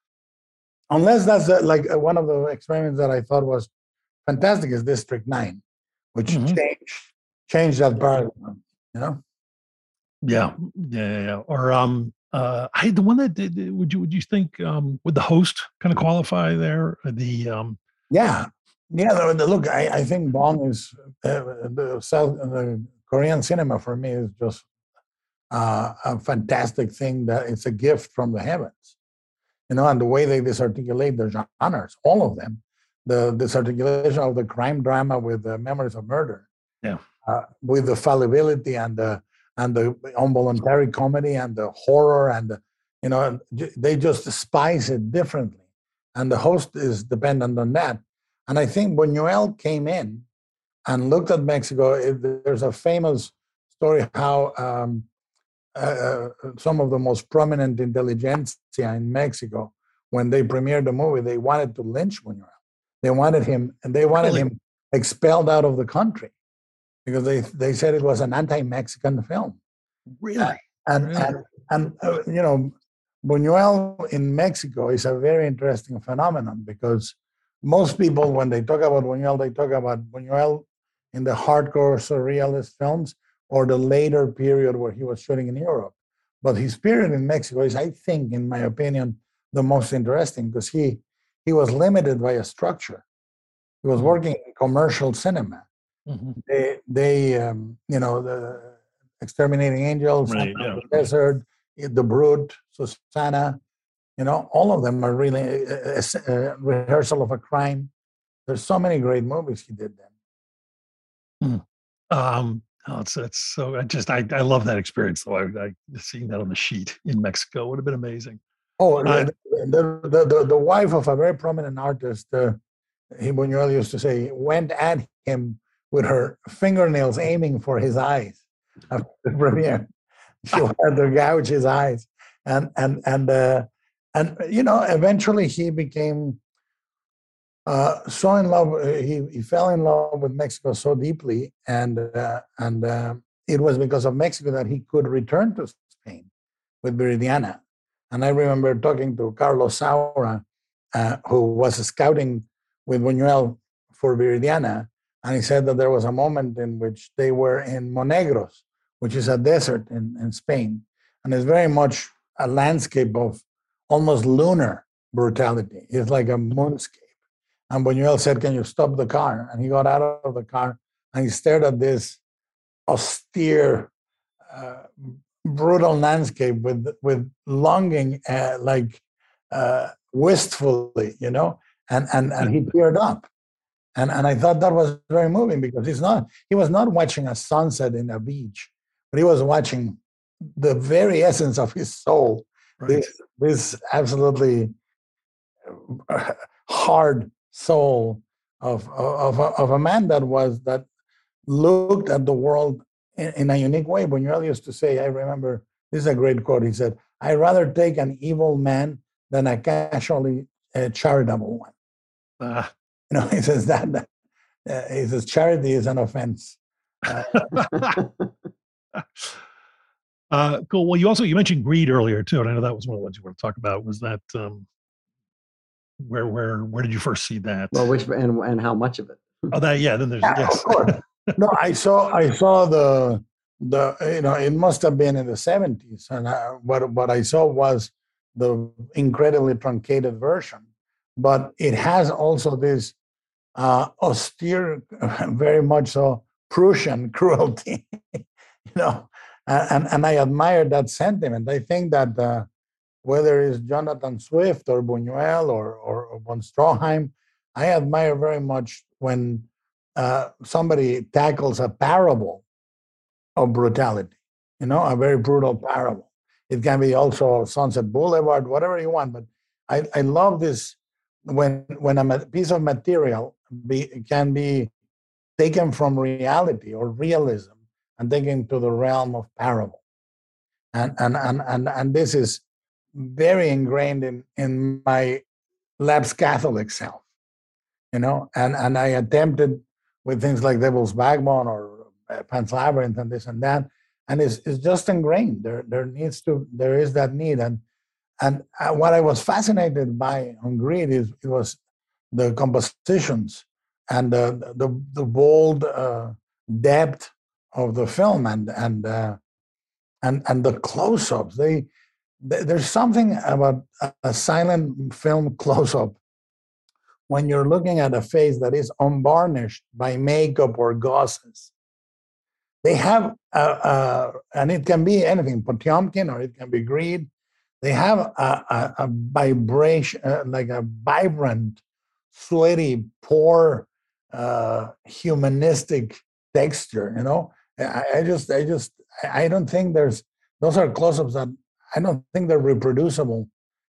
Unless that's a, like uh, one of the experiments that I thought was fantastic is District Nine, which mm-hmm. changed changed that paradigm, you know. Yeah, yeah, yeah. Or um, uh, I the one that did. Would you would you think um, would the host kind of qualify there? The um, yeah, yeah. The, the, look, I, I think Bong is uh, the South the Korean cinema for me is just uh, a fantastic thing. That it's a gift from the heavens, you know, and the way they disarticulate the genres, all of them. The disarticulation of the crime drama with the memories of murder, yeah, uh, with the fallibility and the and the involuntary comedy and the horror and the, you know, they just spice it differently, and the host is dependent on that. And I think Buñuel came in and looked at Mexico. It, there's a famous story how um, uh, some of the most prominent intelligentsia in Mexico when they premiered the movie, they wanted to lynch Buñuel. They wanted him, and they wanted Really? him expelled out of the country because they they said it was an anti-Mexican film. Really? And Really? and, and uh, you know, Buñuel in Mexico is a very interesting phenomenon because most people, when they talk about Buñuel, they talk about Buñuel in the hardcore surrealist films or the later period where he was shooting in Europe. But his period in Mexico is, I think, in my opinion, the most interesting because he he was limited by a structure. He was working in commercial cinema. Mm-hmm. They, they um, you know, the Exterminating Angels, Right, Phantom of yeah. the Desert, The Brute, Susana, you know, all of them are really a, a, a rehearsal of a crime. There's so many great movies he did then. Mm. Um, oh, it's it's so I just I, I love that experience though. I, I seeing that on the sheet in Mexico would have been amazing. Oh, Uh, the, the, the, the wife of a very prominent artist, uh, he, Buñuel used to say, went at him with her fingernails aiming for his eyes after the premiere. She wanted to gouge his eyes. And, and, and, uh, and you know, eventually he became uh, so in love, he, he fell in love with Mexico so deeply. And, uh, and uh, it was because of Mexico that he could return to Spain with Viridiana. And I remember talking to Carlos Saura, uh, who was scouting with Buñuel for Viridiana, and he said that there was a moment in which they were in Monegros, which is a desert in, in Spain, and it's very much a landscape of almost lunar brutality. It's like a moonscape. And Buñuel said, "Can you stop the car?" And he got out of the car and he stared at this austere, uh, brutal landscape with with longing, uh, like uh, wistfully, you know, and and and he teared up, and and I thought that was very moving because he's not he was not watching a sunset in a beach, but he was watching the very essence of his soul, right. this this absolutely hard soul of of of a man that was that looked at the world in, in a unique way. Buñuel used to say, I remember, this is a great quote, he said, "I'd rather take an evil man than a casually uh, charitable one." Uh, You know, he says that, that uh, he says, charity is an offense. Uh, uh, cool. Well, you also, you mentioned Greed earlier too. And I know that was one of the ones you want to talk about. Was that, um, where, where, where did you first see that? Well, which and and how much of it? Oh, that, yeah, then there's, yeah, yes. of course. No, I saw, I saw the, the, you know, it must have been in the seventies. And I, what, what I saw was the incredibly truncated version. But it has also this uh, austere, very much so Prussian cruelty, you know, and, and I admire that sentiment. I think that uh, whether it's Jonathan Swift or Buñuel or, or, or von Stroheim, I admire very much when uh, somebody tackles a parable of brutality, you know, a very brutal parable. It can be also Sunset Boulevard, whatever you want, but I, I love this when when a piece of material be, can be taken from reality or realism and taken to the realm of parable. And and and and, and this is very ingrained in, in my lapsed Catholic self, you know, and, and I attempted with things like Devil's Backbone or uh, Pan's Labyrinth and this and that, and it's, it's just ingrained. There there needs to, there is that need. And And uh, what I was fascinated by on Greed is it was the compositions and the the, the bold uh, depth of the film and and uh, and and the close-ups. They, they there's something about a, a silent film close-up when you're looking at a face that is unvarnished by makeup or gauzes. They have uh, uh, and it can be anything, Potemkin, or it can be Greed. They have a, a, a vibration, uh, like a vibrant, sweaty, poor, uh, humanistic texture. You know, I, I just, I just, I don't think there's. Those are close-ups that I don't think they're reproducible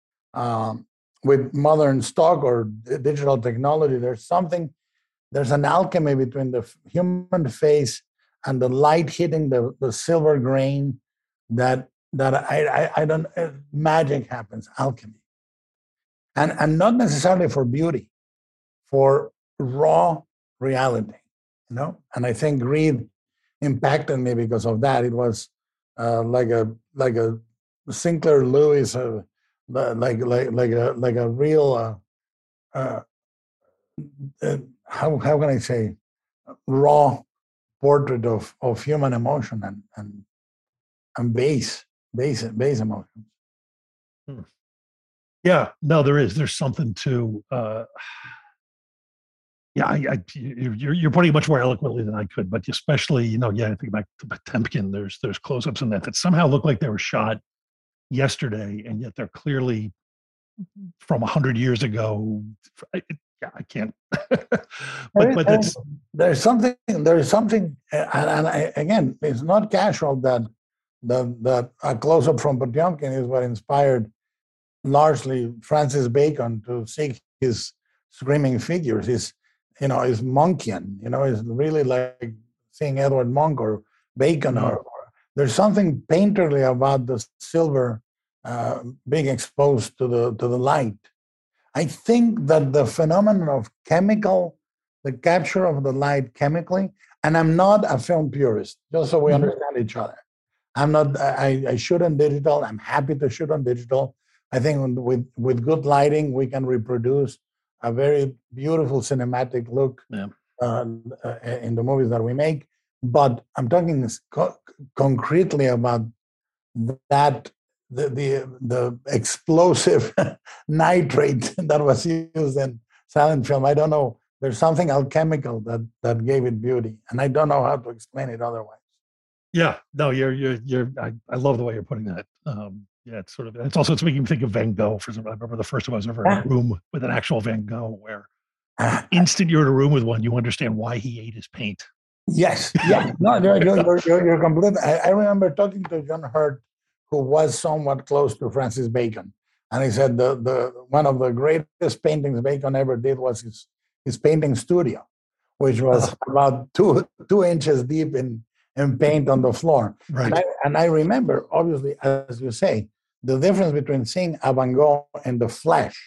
um, with modern stock or digital technology. There's something. There's an alchemy between the human face and the light hitting the, the silver grain that. That I, I, I don't, uh, magic happens, alchemy. and and not necessarily for beauty, for raw reality, you know. And I think Greed impacted me because of that. It was uh, like a like a Sinclair Lewis, uh, like like like a like a real uh, uh, uh, how how can I say raw portrait of of human emotion and and and base base base emotions. Hmm. Yeah, no, there is. There's something to. Uh, yeah, I, I, you're you're putting it much more eloquently than I could, but especially, you know, yeah, I think back to Potemkin. There's there's close-ups in that that somehow look like they were shot yesterday, and yet they're clearly from a hundred years ago. I, yeah, I can't. but but that's there's something there's something, and, and I, again, it's not casual that the that a close-up from Potemkin is what inspired largely Francis Bacon to seek his screaming figures. His, you know, is Monkian. You know, is really like seeing Edward Monk or Bacon. Mm-hmm. Or, or there's something painterly about the silver uh, being exposed to the to the light. I think that the phenomenon of chemical, the capture of the light chemically, and I'm not a film purist, just so we mm-hmm. understand each other. I'm not. I, I shoot on digital. I'm happy to shoot on digital. I think with with good lighting, we can reproduce a very beautiful cinematic look yeah. uh, uh, in the movies that we make. But I'm talking co- concretely about that the the, the explosive nitrate that was used in silent film. I don't know. There's something alchemical that that gave it beauty, and I don't know how to explain it otherwise. Yeah, no, you're you're you're. I, I love the way you're putting that. Um, yeah, it's sort of. It's also it's making me think of Van Gogh. For example, I remember the first time I was ever in a room with an actual Van Gogh, where the instant you're in a room with one, you understand why he ate his paint. Yes, yeah, no, you're you're, you're, you're complete. I, I remember talking to John Hurt, who was somewhat close to Francis Bacon, and he said the the one of the greatest paintings Bacon ever did was his his painting studio, which was oh. about two two inches deep in. and paint on the floor. Right. And I, and I remember, obviously, as you say, the difference between seeing a Van Gogh in the flesh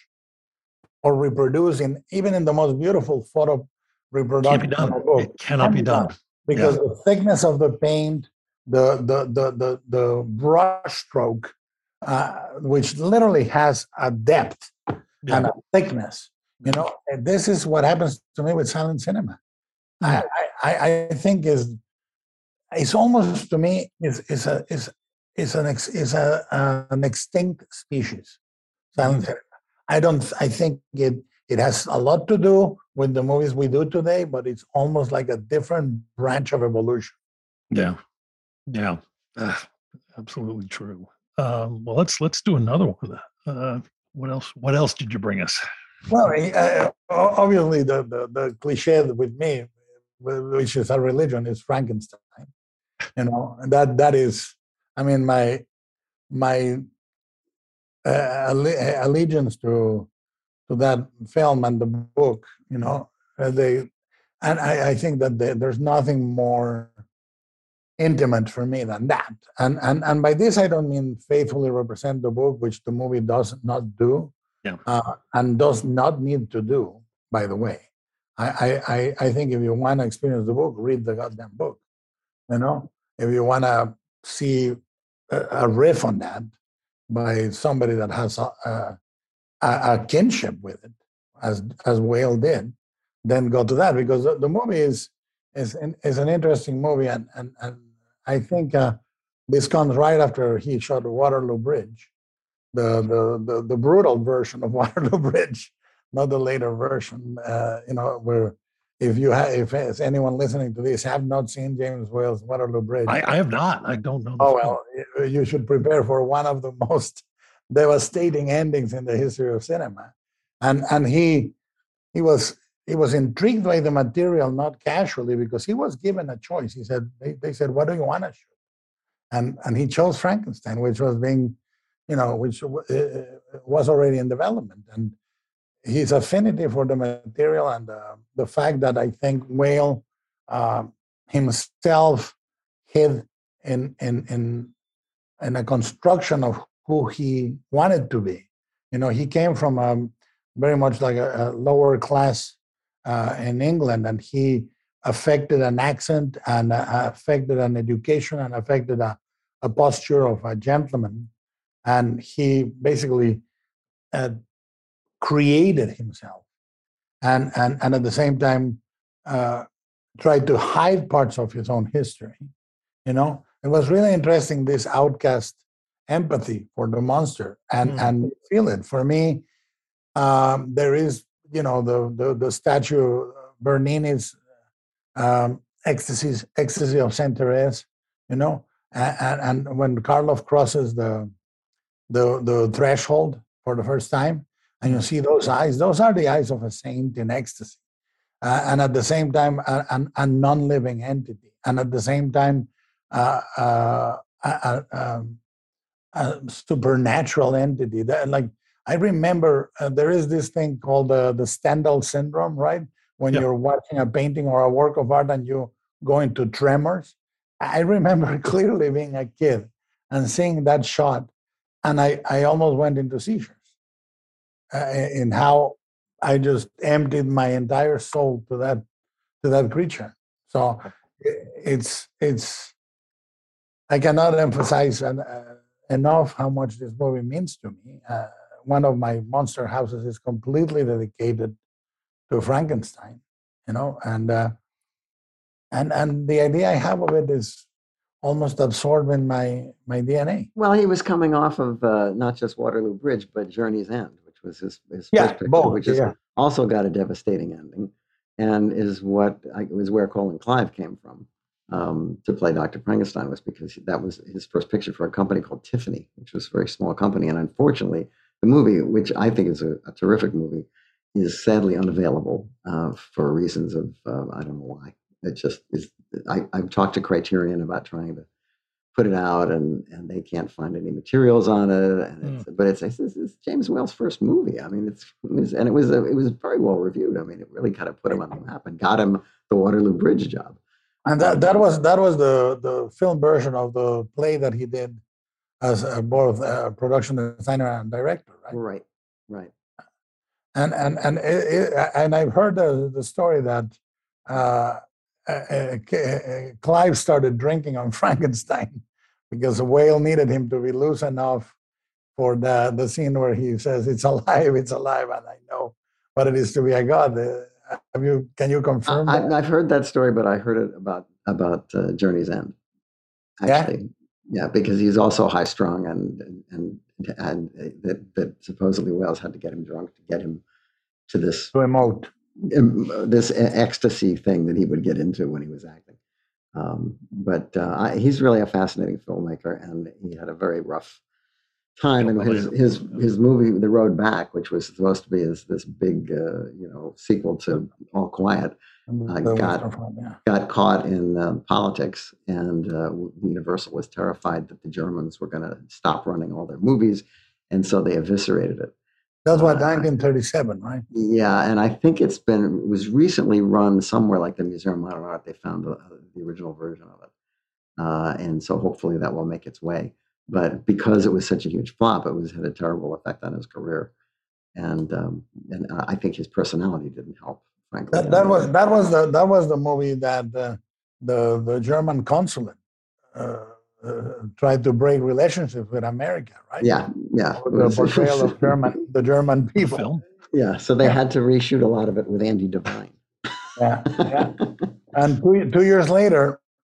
or reproducing, even in the most beautiful photo reproduction. Can't be done. Of a book, it cannot be done. done. Because yeah. the thickness of the paint, the the the the, the brush stroke, uh, which literally has a depth yeah. and a thickness. You know, and this is what happens to me with silent cinema. Mm-hmm. I, I I think is it's almost to me is is a is is an ex, is a uh, an extinct species. Silent cinema. I don't. I think it it has a lot to do with the movies we do today, but it's almost like a different branch of evolution. Yeah, yeah, uh, absolutely true. Um, well, let's let's do another one. Uh, what else? What else did you bring us? Well, uh, obviously the, the the cliche with me, which is a religion, is Frankenstein. You know, and that that is, I mean, my my uh, allegiance to to that film and the book. You know, they, and I, I think that they, there's nothing more intimate for me than that. And and and by this I don't mean faithfully represent the book, which the movie does not do, yeah. uh, and does not need to do. By the way, I I I think if you want to experience the book, read the goddamn book. You know, if you want to see a, a riff on that by somebody that has a, a, a kinship with it, as as Whale did, then go to that, because the, the movie is is is an interesting movie, and and and I think uh, this comes right after he shot Waterloo Bridge, the the the, the brutal version of Waterloo Bridge, not the later version. Uh, you know, where if you have, if anyone listening to this have not seen James Whale's Waterloo Bridge, I, I have not. I don't know. Oh well, film. You should prepare for one of the most devastating endings in the history of cinema, and and he he was. He was intrigued by the material, not casually, because he was given a choice. He said, they, they said, what do you want to shoot? And and he chose Frankenstein, which was being, you know, which uh, was already in development. And his affinity for the material and uh, the fact that I think Whale uh, himself hid in, in, in, in a construction of who he wanted to be. You know, he came from a, very much like a, a lower class uh, in England, and he affected an accent and uh, affected an education and affected a, a posture of a gentleman, and he basically uh, created himself, and and and at the same time uh, tried to hide parts of his own history. You know, it was really interesting, this outcast empathy for the monster, and Mm. and feel it. For me, um, there is, you know, the the, the statue, Bernini's um, ecstasy ecstasy of Saint Therese. You know, and, and when Karloff crosses the the the threshold for the first time, and you see those eyes, those are the eyes of a saint in ecstasy, uh, and at the same time a, a, a non-living entity, and at the same time uh, uh, a, a, um, a supernatural entity. That, like, I remember uh, there is this thing called the the Stendhal syndrome, right? When Yeah. you're watching a painting or a work of art and you go into tremors. I remember clearly being a kid and seeing that shot, and I, I almost went into seizures uh, in how I just emptied my entire soul to that to that creature. So it's it's I cannot emphasize an, uh, enough how much this movie means to me. Uh, one of my monster houses is completely dedicated to Frankenstein, you know, and uh, and and the idea I have of it is almost absorbed in my my D N A. Well, he was coming off of uh, not just Waterloo Bridge, but Journey's End, which was his, his Yeah, first picture, both, which is yeah. also got a devastating ending, and is what I, was where Colin Clive came from um, to play Doctor Frankenstein, was because that was his first picture for a company called Tiffany, which was a very small company. And unfortunately, the movie, which I think is a, a terrific movie, is sadly unavailable uh, for reasons of uh, I don't know why. It just is. I, I've talked to Criterion about trying to put it out, and and they can't find any materials on it. And it's, mm. But it's, it's it's James Whale's first movie. I mean, it's it was, and it was a, it was very well reviewed. I mean, it really kind of put him on the map and got him the Waterloo Bridge job. And that, that was that was the the film version of the play that he did as a, both a production designer and director, right? Right, right. And and and it, it, and I've heard the the story that uh, uh, Clive started drinking on Frankenstein because the Whale needed him to be loose enough for the the scene where he says, "It's alive, it's alive," and I know what it is to be a god. Uh, have you? Can you confirm? I, that? I've heard that story, but I heard it about about uh, Journey's End. Actually, yeah? yeah, because he's also high strung, and and and, and that that supposedly Wales had to get him drunk to get him to this to emote. This ecstasy thing that he would get into when he was acting. Um, but uh, I, he's really a fascinating filmmaker, and he had a very rough time. And his his his movie, The Road Back, which was supposed to be this this big uh, you know sequel to All Quiet, uh, got yeah. got caught in uh, politics, and uh, Universal was terrified that the Germans were going to stop running all their movies, and so they eviscerated it. That's what, nineteen thirty-seven, right? Yeah, and I think it's been it was recently run somewhere like the Museum of Modern Art. They found the, the original version of it, uh, and so hopefully that will make its way. But because it was such a huge flop, it was had a terrible effect on his career, and um, and I think his personality didn't help. Frankly, that, that was that was the that was the movie that uh, the the German consulate. Uh, Uh, tried to break relationships with America, right? Yeah, yeah. The portrayal of German, the German people. Film. Yeah, so they yeah. had to reshoot a lot of it with Andy Devine. Yeah, yeah. And two, two years later,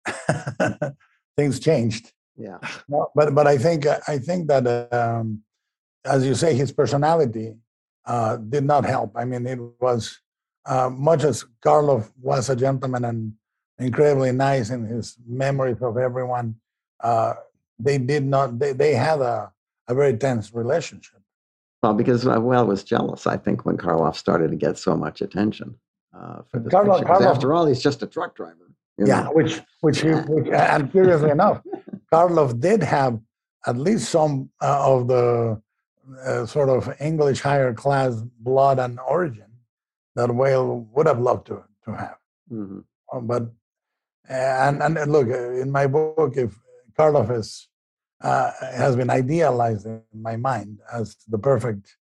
things changed. Yeah. No, but but I think I think that um, as you say, his personality uh, did not help. I mean, it was uh, much as Karloff was a gentleman and incredibly nice in his memories of everyone. Uh, they did not, they, they had a, a very tense relationship. Well, because uh, Whale was jealous, I think, when Karloff started to get so much attention uh, for this Karloff, picture. Karloff, after all, he's just a truck driver. Yeah, know? which, which, he, which, and curiously enough, Karloff did have at least some uh, of the uh, sort of English higher class blood and origin that Whale would have loved to, to have. Mm-hmm. Uh, but, and, and look, in my book, if Karloff is, uh, has been idealized in my mind as the perfect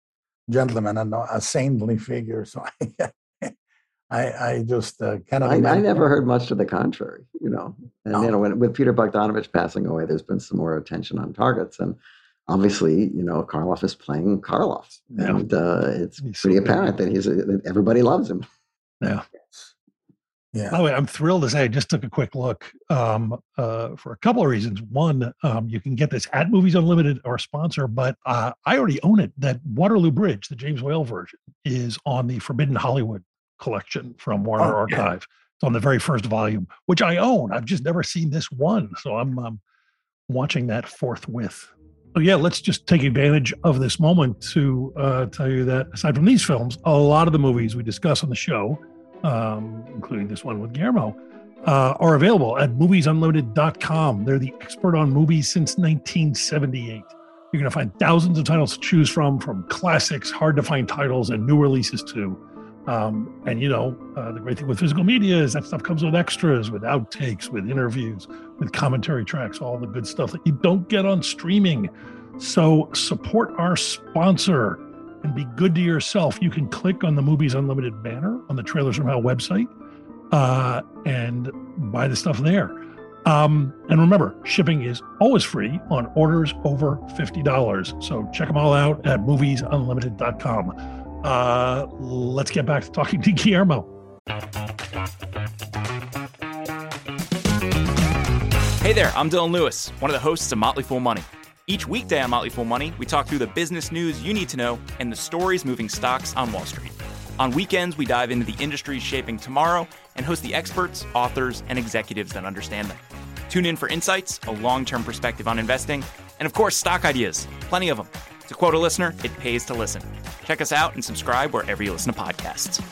gentleman and a saintly figure. So I, I, I just uh, cannot I, I imagine. never heard much to the contrary, you know. And No. you know, when, with Peter Bogdanovich passing away, there's been some more attention on targets, and obviously, you know, Karloff is playing Karloff, Yeah. and uh, it's He's so pretty good. apparent that he's that everybody loves him. Yeah. Yeah. By the way, I'm thrilled to say I just took a quick look um, uh, for a couple of reasons. One, um, you can get this at Movies Unlimited, our sponsor, but uh, I already own it. That Waterloo Bridge, the James Whale version, is on the Forbidden Hollywood collection from Warner Oh, yeah. Archive. It's on the very first volume, which I own. I've just never seen this one. So I'm um, watching that forthwith. So yeah, let's just take advantage of this moment to uh, tell you that aside from these films, a lot of the movies we discuss on the show, um, including this one with Guillermo, uh, are available at movies unlimited dot com. They're the expert on movies since nineteen seventy-eight. You're going to find thousands of titles to choose from, from classics, hard to find titles, and new releases too. Um, and you know, uh, the great thing with physical media is that stuff comes with extras, with outtakes, with interviews, with commentary tracks, all the good stuff that you don't get on streaming. So support our sponsor and be good to yourself. You can click on the Movies Unlimited banner on the Trailers from Hell website uh, and buy the stuff there. Um, and remember, shipping is always free on orders over fifty dollars. So check them all out at movies unlimited dot com. Uh, let's get back to talking to Guillermo. Hey there, I'm Dylan Lewis, one of the hosts of Motley Fool Money. Each weekday on Motley Fool Money, we talk through the business news you need to know and the stories moving stocks on Wall Street. On weekends, we dive into the industries shaping tomorrow and host the experts, authors, and executives that understand them. Tune in for insights, a long-term perspective on investing, and of course, stock ideas. Plenty of them. To quote a listener, it pays to listen. Check us out and subscribe wherever you listen to podcasts.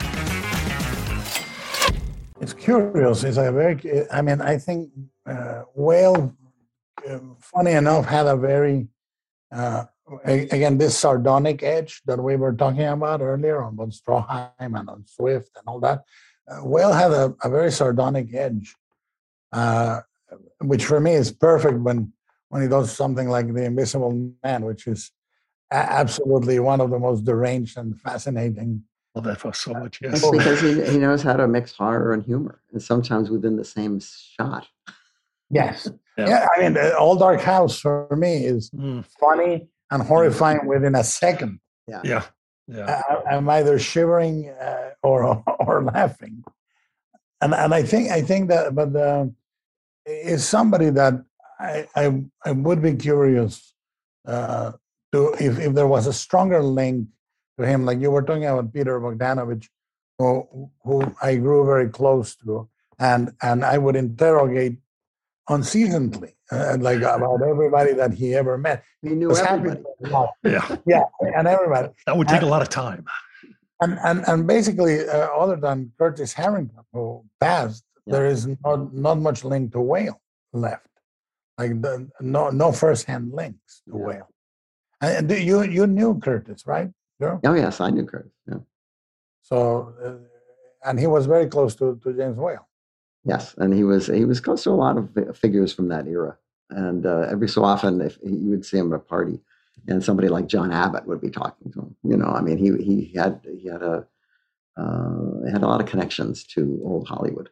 It's curious. It's a very, I mean, I think uh, Whale, uh, funny enough, had a very, uh, a- again, this sardonic edge that we were talking about earlier on von Stroheim and on Swift and all that. Uh, Whale had a, a very sardonic edge, uh, which for me is perfect when, when he does something like The Invisible Man, which is a- absolutely one of the most deranged and fascinating. Love that for so much. Yes. It's because he, he knows how to mix horror and humor, and sometimes within the same shot. Yes. Yeah. Yeah, I mean, uh, All Dark House for me is Mm, funny and horrifying within a second. Yeah. yeah. Yeah. I, I'm either shivering uh, or or laughing, and and I think I think that, but uh, is somebody that I, I I would be curious uh, to if if there was a stronger link to him, like you were talking about Peter Bogdanovich, who who I grew very close to, and and I would interrogate unseasonably, uh, like about everybody that he ever met. He knew Was happy everybody. to know. Yeah. Yeah, and everybody. That would take a lot of time. And and and basically, uh, other than Curtis Harrington, who passed, Yeah. there is not not much link to Whale left. Like the, no no first-hand links to Yeah. Whale. And, and do you you knew Curtis, right? Sure. Oh yes, I knew Curtis. Yeah. So, uh, and he was very close to, to James Whale. Yes, and he was he was close to a lot of fi- figures from that era. And uh, every so often, if you would see him at a party, and somebody like John Abbott would be talking to him. You know, I mean, he he had he had a uh, he had a lot of connections to old Hollywood.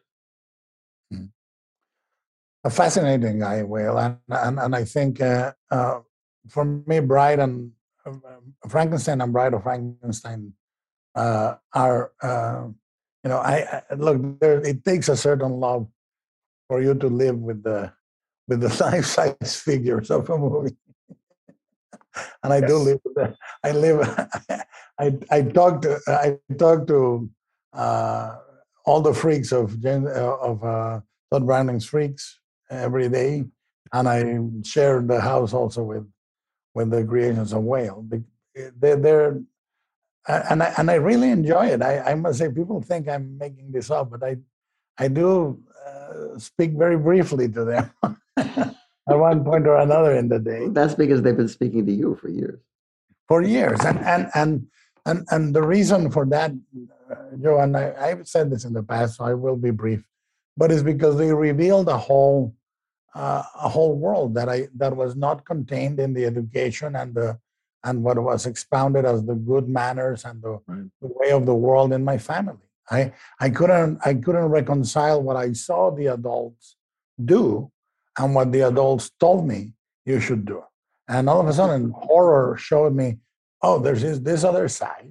A fascinating guy, Whale, and and, and I think uh, uh, for me, Bride and uh, Frankenstein and Bride of Frankenstein uh, are uh, you know I, I look there. It takes a certain love for you to live with the with the life size figures of a movie, and I do Yes. live with that. I live. I I talk to I talk to uh, all the freaks of James, uh, of uh, Todd Browning's Freaks every day, and I share the house also with with the creations of Whale. They- They're, they're and I and I really enjoy it. I, I must say, people think I'm making this up, but I I do uh, speak very briefly to them at one point or another in the day That's because they've been speaking to you for years. for years, and and and and and the reason for that, uh, Joe, and I, I've said this in the past, so I will be brief, but it's because they revealed a whole uh, a whole world that I that was not contained in the education and the and what was expounded as the good manners and the, Right. the way of the world in my family. I, I couldn't I couldn't reconcile what I saw the adults do and what the adults told me you should do. And all of a sudden, horror showed me, oh, there's this, this other side,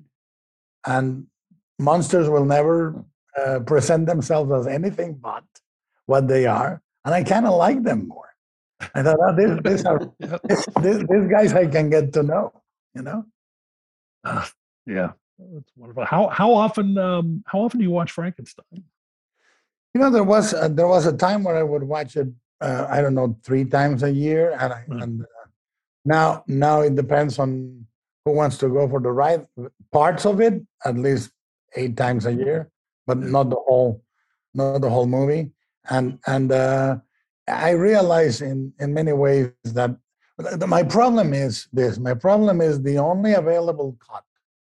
and monsters will never uh, present themselves as anything but what they are, and I kind of like them more. I thought, oh, this, this are, this, this, these guys I can get to know, you know. Uh, yeah, that's wonderful. How how often um, how often do you watch Frankenstein? You know, there was uh, there was a time where I would watch it. Uh, I don't know, three times a year, and I, Mm. and uh, now now it depends on who wants to go for the ride. Parts of it, at least eight times a year, but not the whole, not the whole movie. And and uh, I realize in in many ways that the- my problem is this. My problem is the only available cut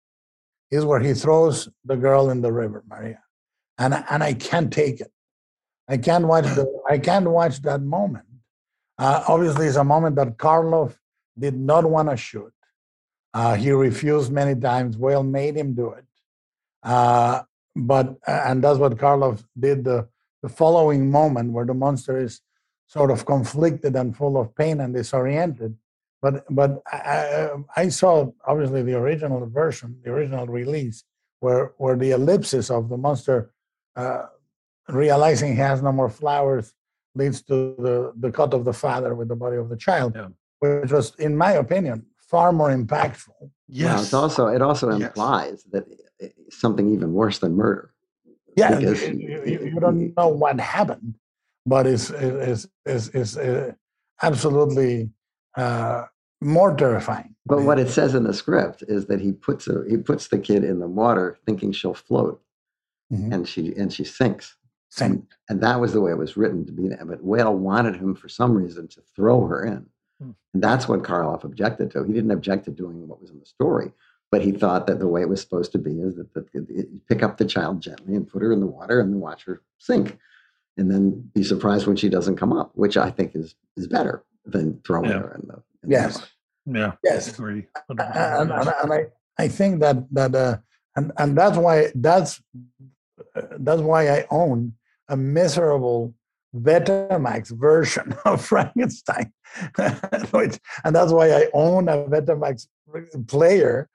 is where he throws the girl in the river, Maria, and I- and I can't take it. I can't watch the. I can't watch that moment. Uh, obviously, it's a moment that Karloff did not want to shoot. Uh, he refused many times. Whale made him do it. Uh, but and that's what Karloff did the, the following moment where the monster is sort of conflicted and full of pain and disoriented. But but I, I saw obviously the original version, the original release, where where the ellipsis of the monster uh, realizing he has no more flowers leads to the, the cut of the father with the body of the child, Yeah. which was, in my opinion, far more impactful. Well, Yes. it's also it also Yes. implies that i- something even worse than murder. Yeah, Because you, you, you- you don't know what happened, but it's it's it's, it's uh, absolutely uh, more terrifying. But what it says in the script is that he puts her, he puts the kid in the water thinking she'll float, Mhm. and she and she sinks. Same. And that was the way it was written to be. But Whale wanted him for some reason to throw her in. Hmm. And that's what Karloff objected to. He didn't object to doing what was in the story, but he thought that the way it was supposed to be is that, that, that you pick up the child gently and put her in the water and then watch her sink. And then be surprised when she doesn't come up, which I think is is better than throwing Yeah. her in the, in the Yes. water. Yeah. Yes. Agree. and, and, and I, I think that that uh, and and that's why that's uh, that's why I own a miserable Betamax version of Frankenstein, which, and that's why I own a Betamax player,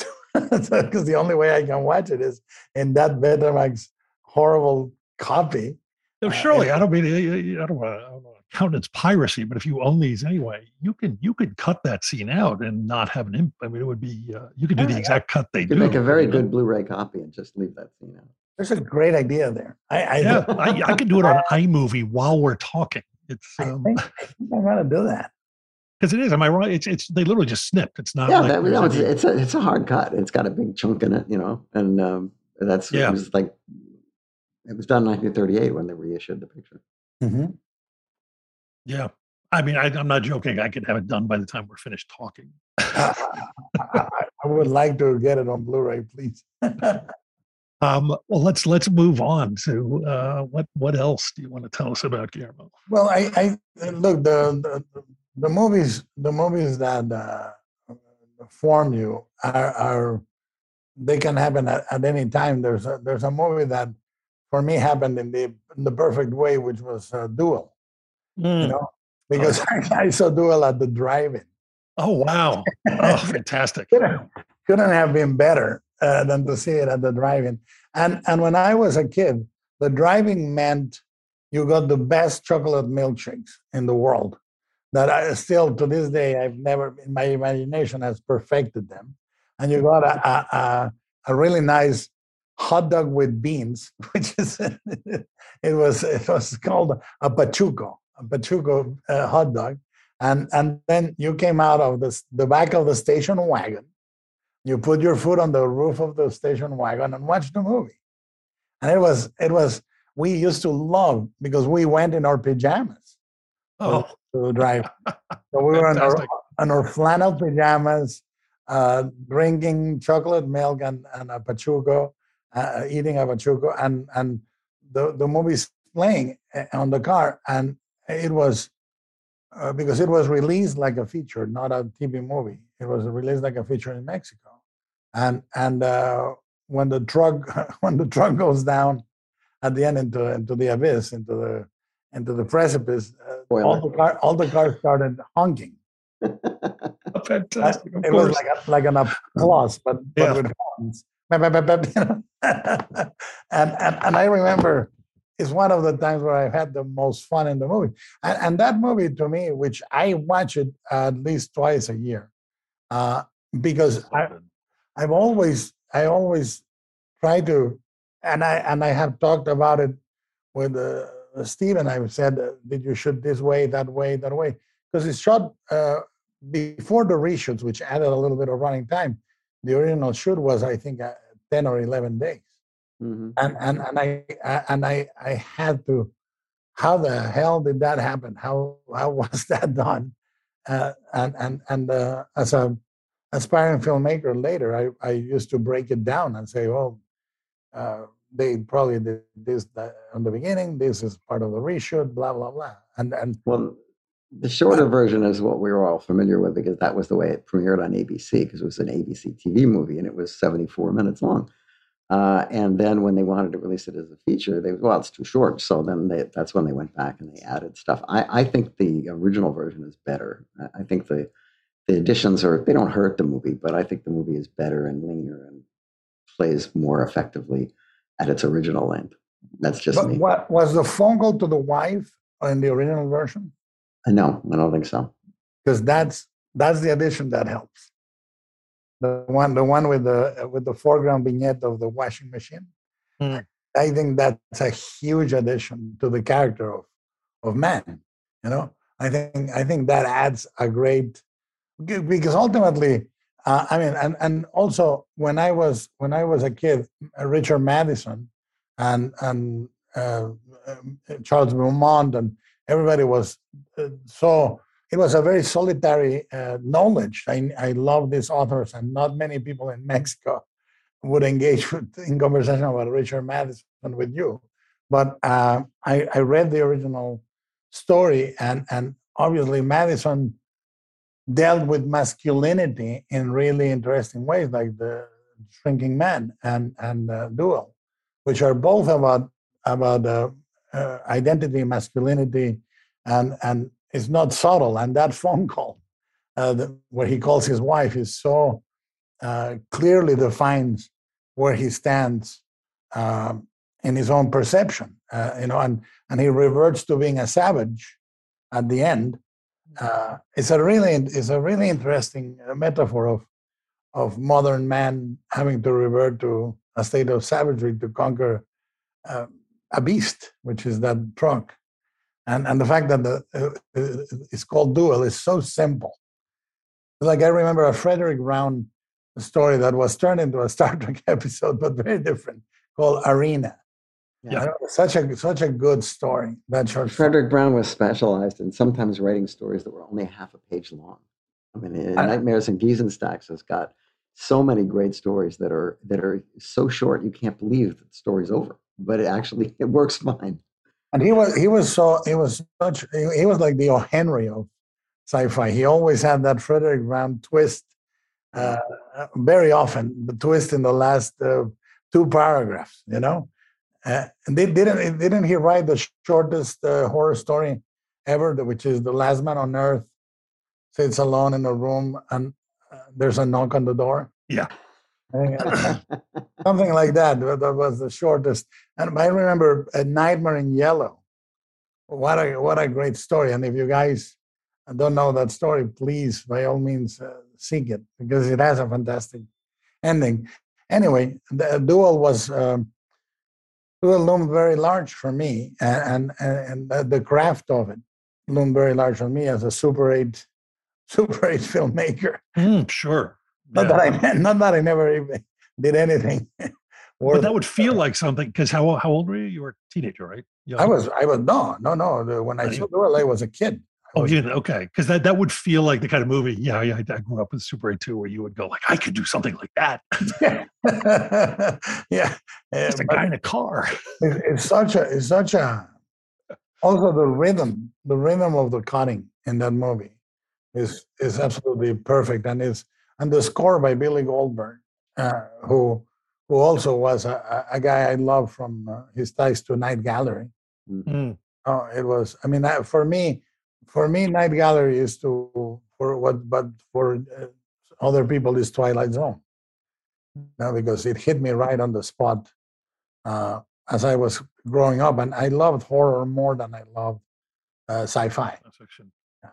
because the only way I can watch it is in that Betamax horrible copy. No, Uh, surely and- I don't mean I don't want to count it as piracy, but if you own these anyway, you can you could cut that scene out and not have an imp. I mean, it would be uh, you could do the Yeah, exact cut they You do. could make a very you know? good Blu-ray copy and just leave that scene out. There's a great idea there. I, I Yeah, I, I could do it on iMovie while we're talking. It's I um think, I think I'm gonna do that. because it is. Am I right? It's it's they literally just snipped. It's not Yeah, like that, there's no, it's, any- it's a it's a hard cut. It's got a big chunk in it, you know, and um, that's Yeah. it was like it was done in nineteen thirty-eight when they reissued the picture. Mhm. yeah. I mean, I, I'm not joking. I could have it done by the time we're finished talking. I, I- I would like to get it on Blu-ray, please. Um, well, let's let's move on to uh, what what else do you want to tell us about Guillermo? Well, I, I look the, the the movies the movies that uh, form you are, are they can happen at, at any time. There's a, there's a movie that for me happened in the in the perfect way, which was uh, Duel. You know, because I, I saw Duel at the drive-in. Oh wow! Oh, fantastic! couldn't, couldn't have been better uh, than to see it at the drive-in. And and when I was a kid, the driving meant you got the best chocolate milkshakes in the world. That I still to this day I've never in my imagination has perfected them. And you got a a, a, a really nice hot dog with beans, which is it was it was called a pachuco, a pachuco uh, hot dog. And, and then you came out of the, the back of the station wagon. You put your foot on the roof of the station wagon and watched the movie. And it was, it was, we used to love because we went in our pajamas Oh, to drive. So we were in our, fantastic! in our flannel pajamas, uh, drinking chocolate milk and, and a pachuco, uh, eating a pachuco, and, and the, the movie's playing on the car. And it was, uh, because it was released like a feature, not a T V movie. It was released like a feature in Mexico, and and uh, when the truck when the truck goes down at the end into into the abyss, into the into the precipice, uh, all the car all the cars started honking. Fantastic. It was like a, like an applause, but, yeah. but with horns. and, and and I remember it's one of the times where I've had the most fun in the movie. And, and that movie to me, which I watch it at least twice a year, uh, because I, I've always I always try to, and I and I have talked about it with uh, Stephen. I've said, uh, did you shoot this way, that way, that way? Because it's shot uh, before the reshoots, which added a little bit of running time. The original shoot was, I think, uh, ten or eleven days. Mm-hmm. And and and I, I and I I had to. How the hell did that happen? How how was that done? Uh, and and and uh, as a aspiring filmmaker later, I I used to break it down and say, well, uh, they probably did this that on the beginning. This is part of the reshoot. Blah blah blah. And and well, the shorter version is what we were all familiar with because that was the way it premiered on A B C because it was an A B C T V movie and it was seventy-four minutes long. Uh, and then when they wanted to release it as a feature, they well, it's too short. So then they, that's when they went back and they added stuff. I, I think the original version is better. I, I think the the additions are they don't hurt the movie, but I think the movie is better and leaner and plays more effectively at its original length. That's just but me. What was the phone call to the wife in the original version? Uh, no, I don't think so. Because that's that's the addition that helps. The one, the one with the with the foreground vignette of the washing machine. Mm. I think that's a huge addition to the character of of man. You know, I think I think that adds a great because ultimately, uh, I mean, and and also when I was when I was a kid, Richard Madison and and uh, Charles Beaumont and everybody was uh, so. It was a very solitary uh, knowledge. I, I love these authors, and not many people in Mexico would engage with, in conversation about Richard Madison with you. But uh, I, I read the original story, and, and obviously Madison dealt with masculinity in really interesting ways, like the Shrinking Man and and uh, Duel, which are both about about uh, uh, identity, masculinity, and and. It's not subtle, and that phone call, uh, the, where he calls his wife, is so uh, clearly defines where he stands uh, in his own perception. Uh, you know, and and he reverts to being a savage at the end. Uh, it's a really it's a really interesting metaphor of of modern man having to revert to a state of savagery to conquer uh, a beast, which is that truck. And and the fact that the uh, it's called Duel is so simple. Like I remember a Frederick Brown story that was turned into a Star Trek episode, but very different, called Arena. Yeah, such a such a good story. That short Frederick Brown was specialized in sometimes writing stories that were only half a page long. I mean, in I, Nightmares and Giesenstacks has got so many great stories that are that are so short you can't believe that the story's over, but it actually it works fine. And he was he was so he was such he was like the O. Henry of sci-fi. He always had that Frederick Brown twist. Uh, very often, the twist in the last uh, two paragraphs. You know, uh, and they didn't didn't he write the shortest uh, horror story ever, which is The Last Man on Earth sits alone in a room and uh, there's a knock on the door. Yeah. Something like that. That was the shortest. And I remember A Nightmare in Yellow. What a what a great story! And if you guys don't know that story, please, by all means, uh, seek it because it has a fantastic ending. Anyway, the Duel was um, Duel loomed very large for me, and and, and the craft of it loomed very large for me as a Super eight Super eight filmmaker. Mm, sure. Not yeah. that I not that I never even did anything. But that would feel like something because how how old were you? You were a teenager, right? Young. I was I was no no no. The, when I saw Duel, I was a kid. I was, oh, yeah, okay. Because that, that would feel like the kind of movie. Yeah, yeah. I grew up with Super eight too, where you would go like, I could do something like that. yeah, just a guy in a car. It's, it's such a it's such a also the rhythm, the rhythm of the cutting in that movie is is absolutely perfect, and is and the score by Billy Goldberg, uh, who who also was a, a guy I love from uh, his ties to Night Gallery. Mm. Oh, it was. I mean, I, for me, for me, Night Gallery is to for what, but for uh, other people is Twilight Zone. Now, because it hit me right on the spot uh, as I was growing up, and I loved horror more than I loved uh, sci-fi. Fiction.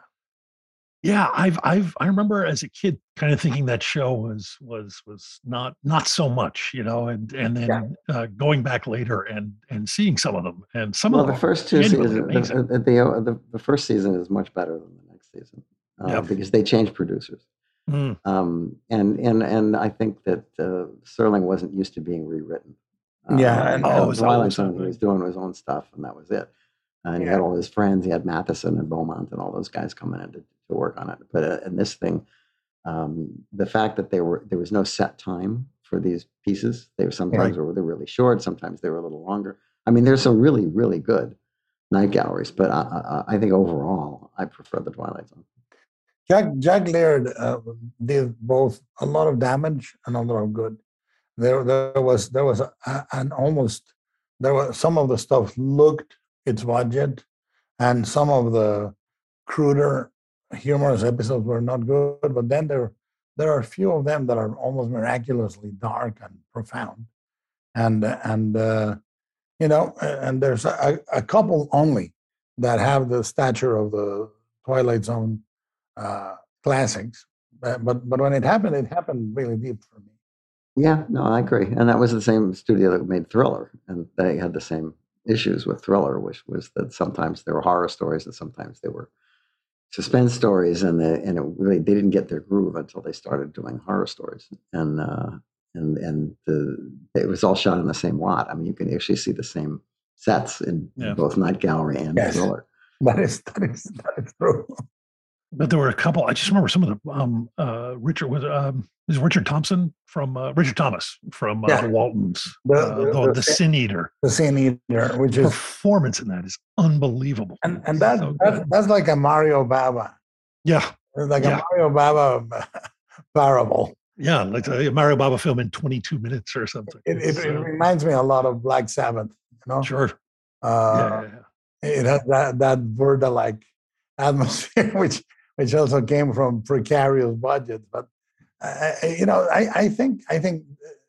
Yeah, I've I've I remember as a kid kind of thinking that show was was was not not so much, you know, and and then yeah. uh, going back later and and seeing some of them, and some well, of them the first two seasons, the, the, the the first season is much better than the next season uh, yep. because they changed producers, mm. um, and and and I think that uh, Serling wasn't used to being rewritten. Um, yeah, and oh, Twilight Zone, he was doing his own stuff, and that was it. And yeah. he had all his friends. He had Matheson and Beaumont and all those guys coming in to, to work on it. But uh, in this thing, um, the fact that they were there was no set time for these pieces. They were sometimes right. were they're really short. Sometimes they were a little longer. I mean, there's some really really good night galleries, but I, I, I think overall I prefer the Twilight Zone. Jack Jack Laird uh, did both a lot of damage and a lot of good. There there was there was a, an almost there was some of the stuff looked its budget, and some of the cruder, humorous episodes were not good. But then there, there are a few of them that are almost miraculously dark and profound, and and uh, you know, and there's a, a couple only that have the stature of the Twilight Zone uh, classics. But but when it happened, it happened really deep for me. Yeah, no, I agree, and that was the same studio that made Thriller, and they had the same issues with Thriller, which was that sometimes there were horror stories and sometimes they were suspense stories, and the and it really they didn't get their groove until they started doing horror stories, and uh, and and the it was all shot in the same lot. I mean, you can actually see the same sets in, yeah. in both Night Gallery and yes. Thriller. That is that is that is true. But there were a couple. I just remember some of the um, uh, Richard was um, is Richard Thompson from uh, Richard Thomas from uh, yeah. the Waltons, the, uh, the, the, the Sin Eater. The Sin Eater, which is performance in that is unbelievable, and and that, so that's that's like a Mario Bava. Yeah, it's like yeah. a Mario Bava parable. Yeah, like a Mario Bava film in twenty-two minutes or something. It, it, it reminds me a lot of Black Sabbath. You know, sure. Uh, yeah, yeah, yeah. It has that that Verda-like atmosphere, which. which also came from precarious budgets. But uh, you know, I, I think I think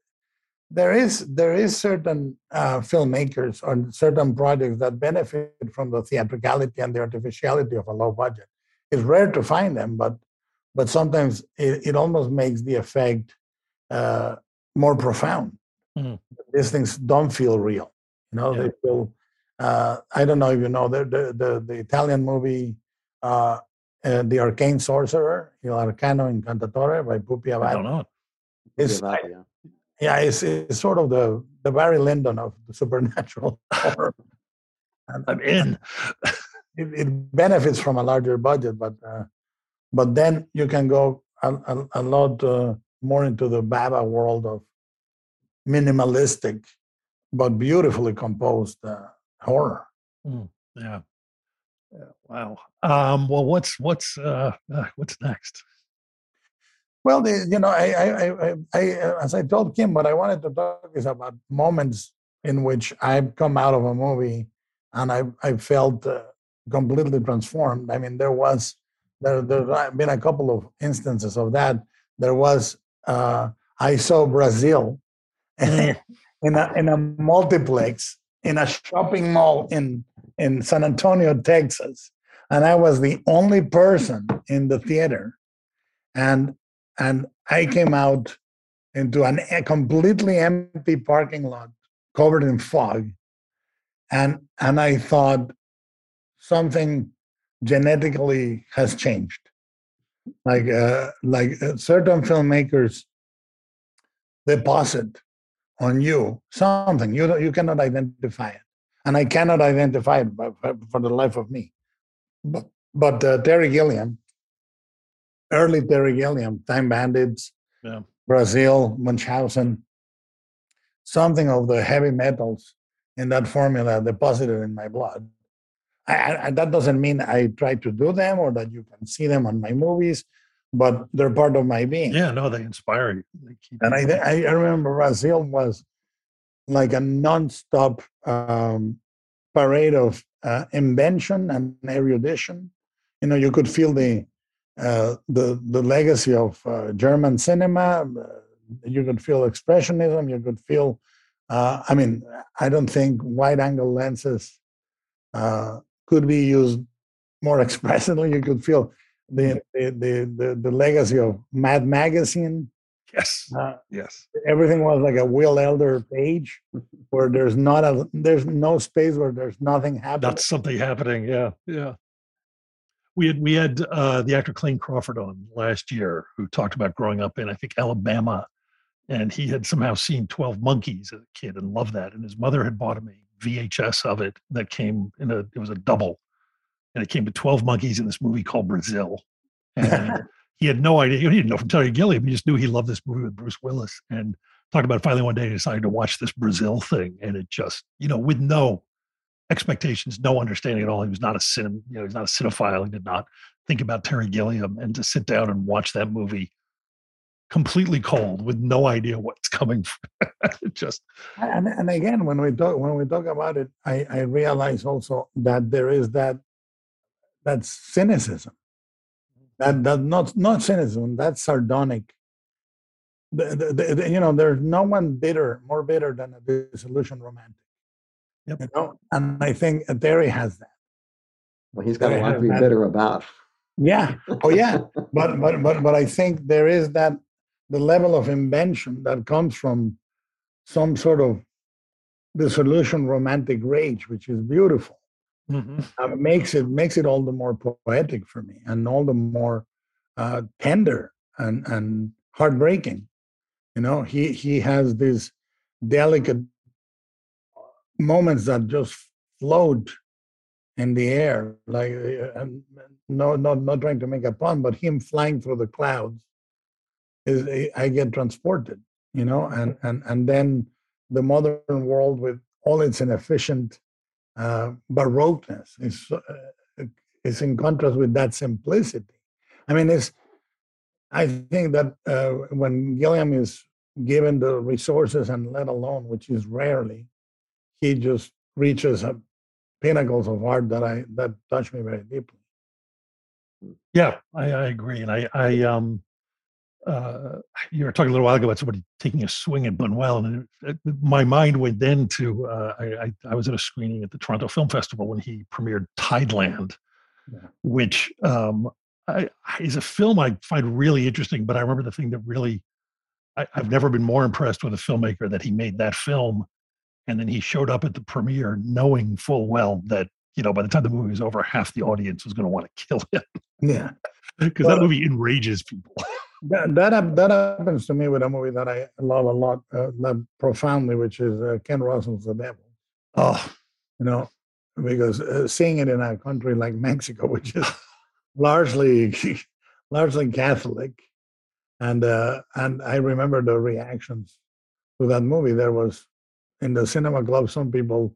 there is there is certain uh, filmmakers or certain projects that benefit from the theatricality and the artificiality of a low budget. It's rare to find them, but but sometimes it, it almost makes the effect uh, more profound. Mm. These things don't feel real. You know, yeah. they feel. Uh, I don't know if you know the the the, the Italian movie. Uh, Uh, the Arcane Sorcerer, Il Arcano Incantatore by Pupi Avati. I don't know. It's, Avati, yeah, yeah it's, it's sort of the, the Barry Lyndon of the supernatural horror. And, I'm in. it, it benefits from a larger budget, but uh, but then you can go a, a, a lot uh, more into the Bava world of minimalistic but beautifully composed uh, horror. Mm, yeah. Yeah, wow. Um, well, what's what's uh, uh, what's next? Well, the, you know, I, I, I, I, as I told Kim, what I wanted to talk is about moments in which I've come out of a movie and I, I felt uh, completely transformed. I mean, there was there there have been a couple of instances of that. There was uh, I saw Brazil in a in a multiplex in a shopping mall in. in San Antonio, Texas, and I was the only person in the theater, and and I came out into an, a completely empty parking lot covered in fog, and and I thought something genetically has changed, like uh, like uh, certain filmmakers deposit on you something you you cannot identify it. And I cannot identify it for the life of me. But, but uh, Terry Gilliam, early Terry Gilliam, Time Bandits, yeah. Brazil, Munchausen, something of the heavy metals in that formula deposited in my blood. I, I, that doesn't mean I try to do them or that you can see them on my movies, but they're part of my being. Yeah, no, they inspire you. They keep And you I, I remember Brazil was like a nonstop um, parade of uh, invention and erudition. You know, you could feel the uh, the the legacy of uh, German cinema. You could feel expressionism. You could feel. Uh, I mean, I don't think wide-angle lenses uh, could be used more expressively. You could feel the the the the, the legacy of Mad Magazine. Yes. Uh, yes. Everything was like a Will Elder page, where there's not a there's no space where there's nothing happening. That's something happening. Yeah. Yeah. We had we had uh, the actor Clayne Crawford on last year, who talked about growing up in, I think, Alabama, and he had somehow seen twelve Monkeys as a kid and loved that. And his mother had bought him a V H S of it that came in a it was a double, and it came to twelve Monkeys in this movie called Brazil. And he had no idea. He didn't know from Terry Gilliam. He just knew he loved this movie with Bruce Willis, and talked about it. Finally one day he decided to watch this Brazil thing, and it just, you know, with no expectations, no understanding at all. He was not a cine, you know, he's not a cinephile. He did not think about Terry Gilliam, and to sit down and watch that movie completely cold with no idea what's coming. It just and, and again, when we talk when we talk about it, I, I realize also that there is that that cynicism. That that not not cynicism. That's sardonic. The, the, the, you know, there's no one bitter, more bitter than a disillusioned romantic. Yep. You know, and I think Terry has that. Well, he's got a lot to be bitter about. Yeah. Oh, yeah. but but but but I think there is that the level of invention that comes from some sort of disillusioned romantic rage, which is beautiful. Mm-hmm. Uh, makes it makes it all the more poetic for me, and all the more uh, tender and and heartbreaking. You know, he he has these delicate moments that just float in the air, like uh, no, not not trying to make a pun, but him flying through the clouds is I get transported. You know, and and and then the modern world with all its inefficient uh, baroqueness is uh, is in contrast with that simplicity. I mean, it's. I think that uh, when Gilliam is given the resources and let alone, which is rarely, he just reaches a pinnacles of art that I that touch me very deeply. Yeah, I, I agree, and I, I um, uh, you were talking a little while ago about somebody taking a swing at Buñuel, and it, it, my mind went then to uh, I, I I was at a screening at the Toronto Film Festival when he premiered Tideland, yeah. which um, I, is a film I find really interesting. But I remember the thing that really I, I've never been more impressed with a filmmaker that he made that film. And then he showed up at the premiere knowing full well that, you know, by the time the movie was over, half the audience was going to want to kill him. Yeah. Because well, that movie enrages people. that, that that happens to me with a movie that I love a lot, uh, love profoundly, which is uh, Ken Russell's The Devil. Oh. You know, because uh, seeing it in a country like Mexico, which is largely largely Catholic, and uh, and I remember the reactions to that movie. There was, in the cinema club, some people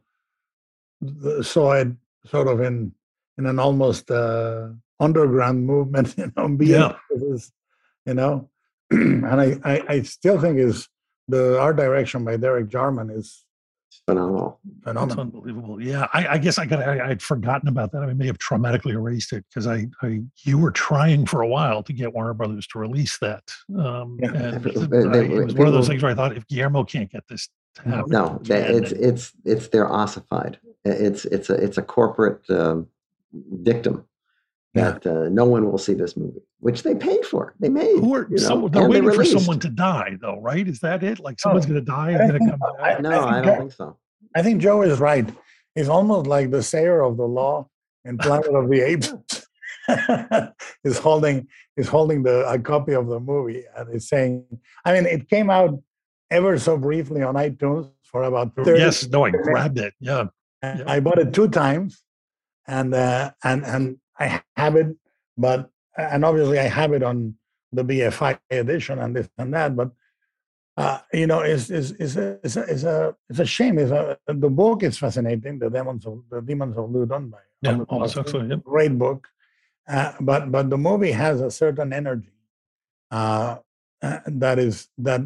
saw it sort of in in an almost uh, underground movement, you know, yeah. you know, and I, I, I still think is the art direction by Derek Jarman is phenomenal. Phenomenal. It's unbelievable. Yeah, I, I guess I got I, I'd forgotten about that. I may have traumatically erased it because I, I you were trying for a while to get Warner Brothers to release that. Um, yeah. and They, I, they, it was they, one of those they, things where I thought, if Guillermo can't get this to happen, no, they, it's it's it's they're ossified. It's it's a it's a corporate um, dictum that yeah. uh, no one will see this movie, which they paid for. They made. Who are, you know, some, they're waiting they for someone to die, though, right? Is that it? Like someone's oh, going to die and then it comes out? I, no, I, I don't Joe, think so. I think Joe is right. It's almost like the sayer of the law in Planet of the Apes is holding is holding the a copy of the movie and is saying. I mean, it came out ever so briefly on iTunes for about thirty Yes, no, I grabbed it. Yeah, yeah. I bought it two times, and uh, and and I have it, but and obviously I have it on the B F I edition and this and that. But uh, you know, it's it's it's a, it's a it's a it's a shame. It's a, the book is fascinating. The demons of the demons of Loudun by Yeah, Aldous Huxley. Yep. Great book, uh, but but the movie has a certain energy uh, uh, that is that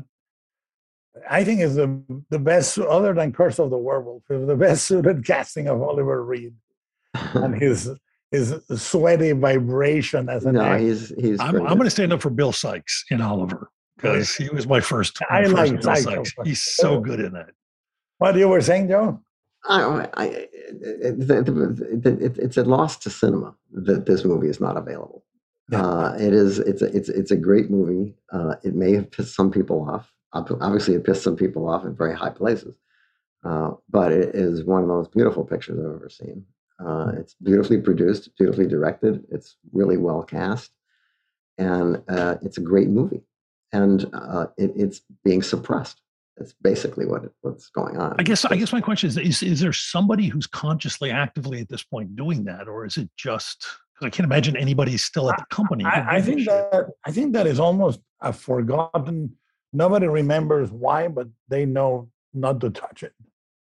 I think is the the best, other than Curse of the Werewolf, is the best suited casting of Oliver Reed and his his sweaty vibration as an no, actor. he's he's. I'm, I'm going to stand up for Bill Sykes in Oliver because he was my first. My I first like Bill Sykes. Sykes. He's so good in that. What you were saying, Joe? I, I, it, it, it, it's a loss to cinema that this movie is not available. Yeah. Uh, it is. It's a, it's it's a great movie. Uh, it may have pissed some people off. Obviously, it pissed some people off in very high places. Uh, but it is one of the most beautiful pictures I've ever seen. Uh, it's beautifully produced, beautifully directed. It's really well cast, and uh, it's a great movie. And uh, it, it's being suppressed. That's basically what it, what's going on. I guess I guess my question is, is: Is there somebody who's consciously, actively at this point doing that, or is it just? Because I can't imagine anybody still at the company. I, I think that I think that is almost a forgotten. Nobody remembers why, but they know not to touch it.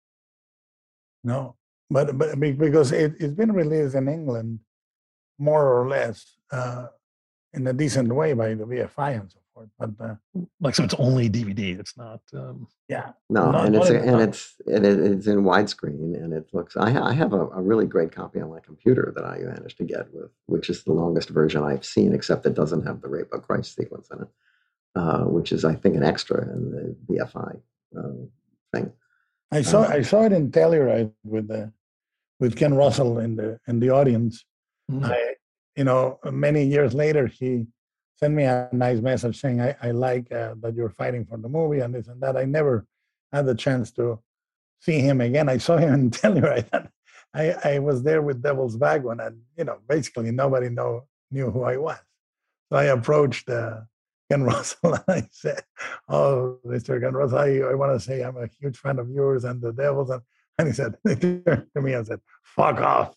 No, but but because it, it's been released in England, more or less, uh, in a decent way by the V F I and so forth. But uh, like, so it's only D V D. It's not. Um... Yeah. No, not, and it's not a, and it's and it, it's in widescreen, and it looks. I, I have a, a really great copy on my computer that I managed to get with, which is the longest version I've seen, except it doesn't have the Rape of Christ sequence in it. Uh, which is, I think, an extra in the V F I uh, thing. I saw uh, I saw it in Telluride with the with Ken Russell in the in the audience. Mm-hmm. I, you know, many years later, he sent me a nice message saying, "I, I like uh, that you're fighting for the movie and this and that." I never had the chance to see him again. I saw him in Telluride. And I I was there with Devil's Wagon, and you know, basically nobody know knew who I was. So I approached. Uh, Ken Russell, and I said, "Oh, Mister Ken Russell, I, I want to say I'm a huge fan of yours and the Devils." And, and he said, he turned to me and said, "Fuck off."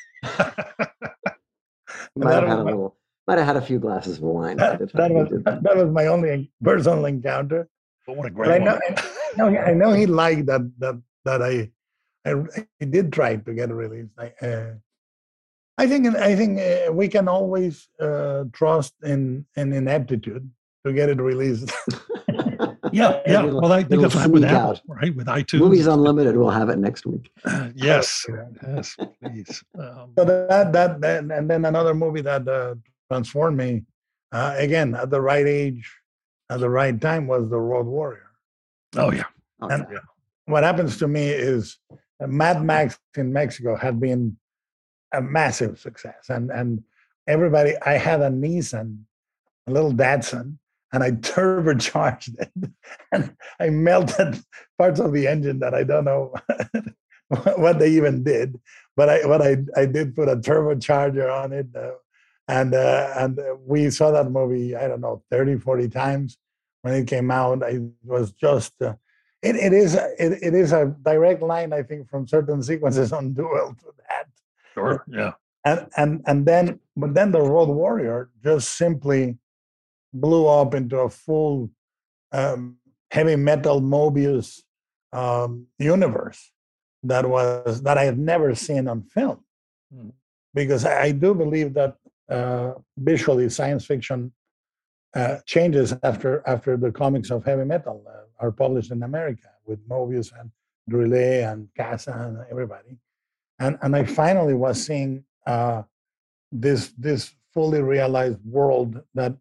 might have had a little, might have had a few glasses of wine. That, by the time that was that. that was my only personal encounter. But what a great but I one! know, I know, I know he liked that that that I I, I did try to get it released. I, uh, I think I think uh, we can always uh, trust in in ineptitude to get it released. yeah, yeah. Well, I think that's what happened with Apple, right? With iTunes. Movies Unlimited, we'll have it next week. Uh, yes, yes, please. Um, so that, that that and then another movie that uh, transformed me uh, again at the right age, at the right time was The Road Warrior. Oh yeah. Oh, and yeah. What happens to me is uh, Mad Max in Mexico had been a massive success, and and everybody. I had a Nissan, a little Datsun. And I turbocharged it, and I melted parts of the engine that I don't know what they even did. But I, what I, I did put a turbocharger on it, uh, and uh, and we saw that movie, I don't know, thirty, forty times when it came out. It was just, uh, it it is it, it is a direct line, I think, from certain sequences on Duel to that. Sure, yeah. And and and then, but then The Road Warrior just simply blew up into a full um, heavy metal Mobius um, universe that was that I had never seen on film, mm. because I, I do believe that uh, visually science fiction uh, changes after after the comics of heavy metal uh, are published in America with Mobius and Droulet and Casa and everybody, and and I finally was seeing uh, this this fully realized world that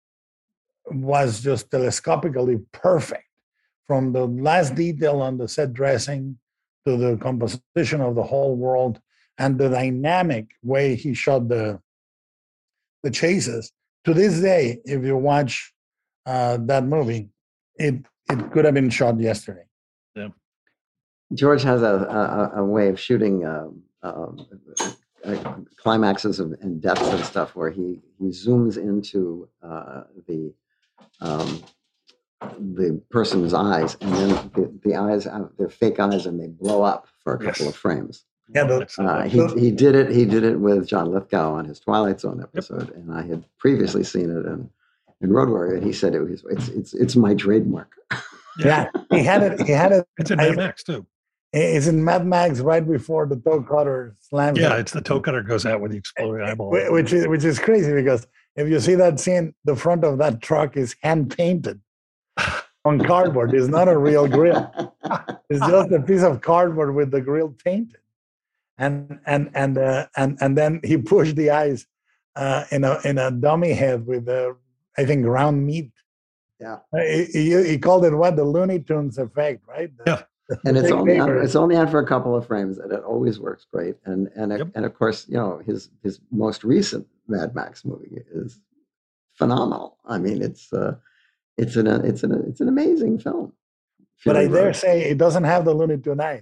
was just telescopically perfect, from the last detail on the set dressing to the composition of the whole world and the dynamic way he shot the the chases. To this day, if you watch uh, that movie, it it could have been shot yesterday. Yeah. George has a a, a way of shooting uh, uh, uh, climaxes of, and depths and stuff where he he zooms into uh, the Um, the person's eyes, and then the, the eyes have they're fake eyes, and they blow up for a couple yes. of frames. Yeah, the, uh, he he did it. He did it with John Lithgow on his Twilight Zone episode, yep. and I had previously seen it in, in Road Warrior, and he said it was it's it's it's my trademark. Yeah, he had it. He had it. It's in Mad Max too. Is in Mad Max right before the toe cutter slams. Yeah, him. it's the toe cutter goes out with the exploding eyeball. Wh- Which is which is crazy because if you see that scene, the front of that truck is hand painted on cardboard. It's not a real grill. It's just a piece of cardboard with the grill painted. And and and uh, and and then he pushed the eyes uh, in a in a dummy head with the I think ground meat. Yeah. Uh, He, he, he called it what, the Looney Tunes effect, right? The- Yeah. And it's big only on, paper. it's only on for a couple of frames, and it always works great. And and Yep. and of course, you know, his his most recent Mad Max movie is phenomenal. I mean, it's uh, it's an it's an it's an amazing film. But I Fury dare Road. say it doesn't have the Looney Tune eyes.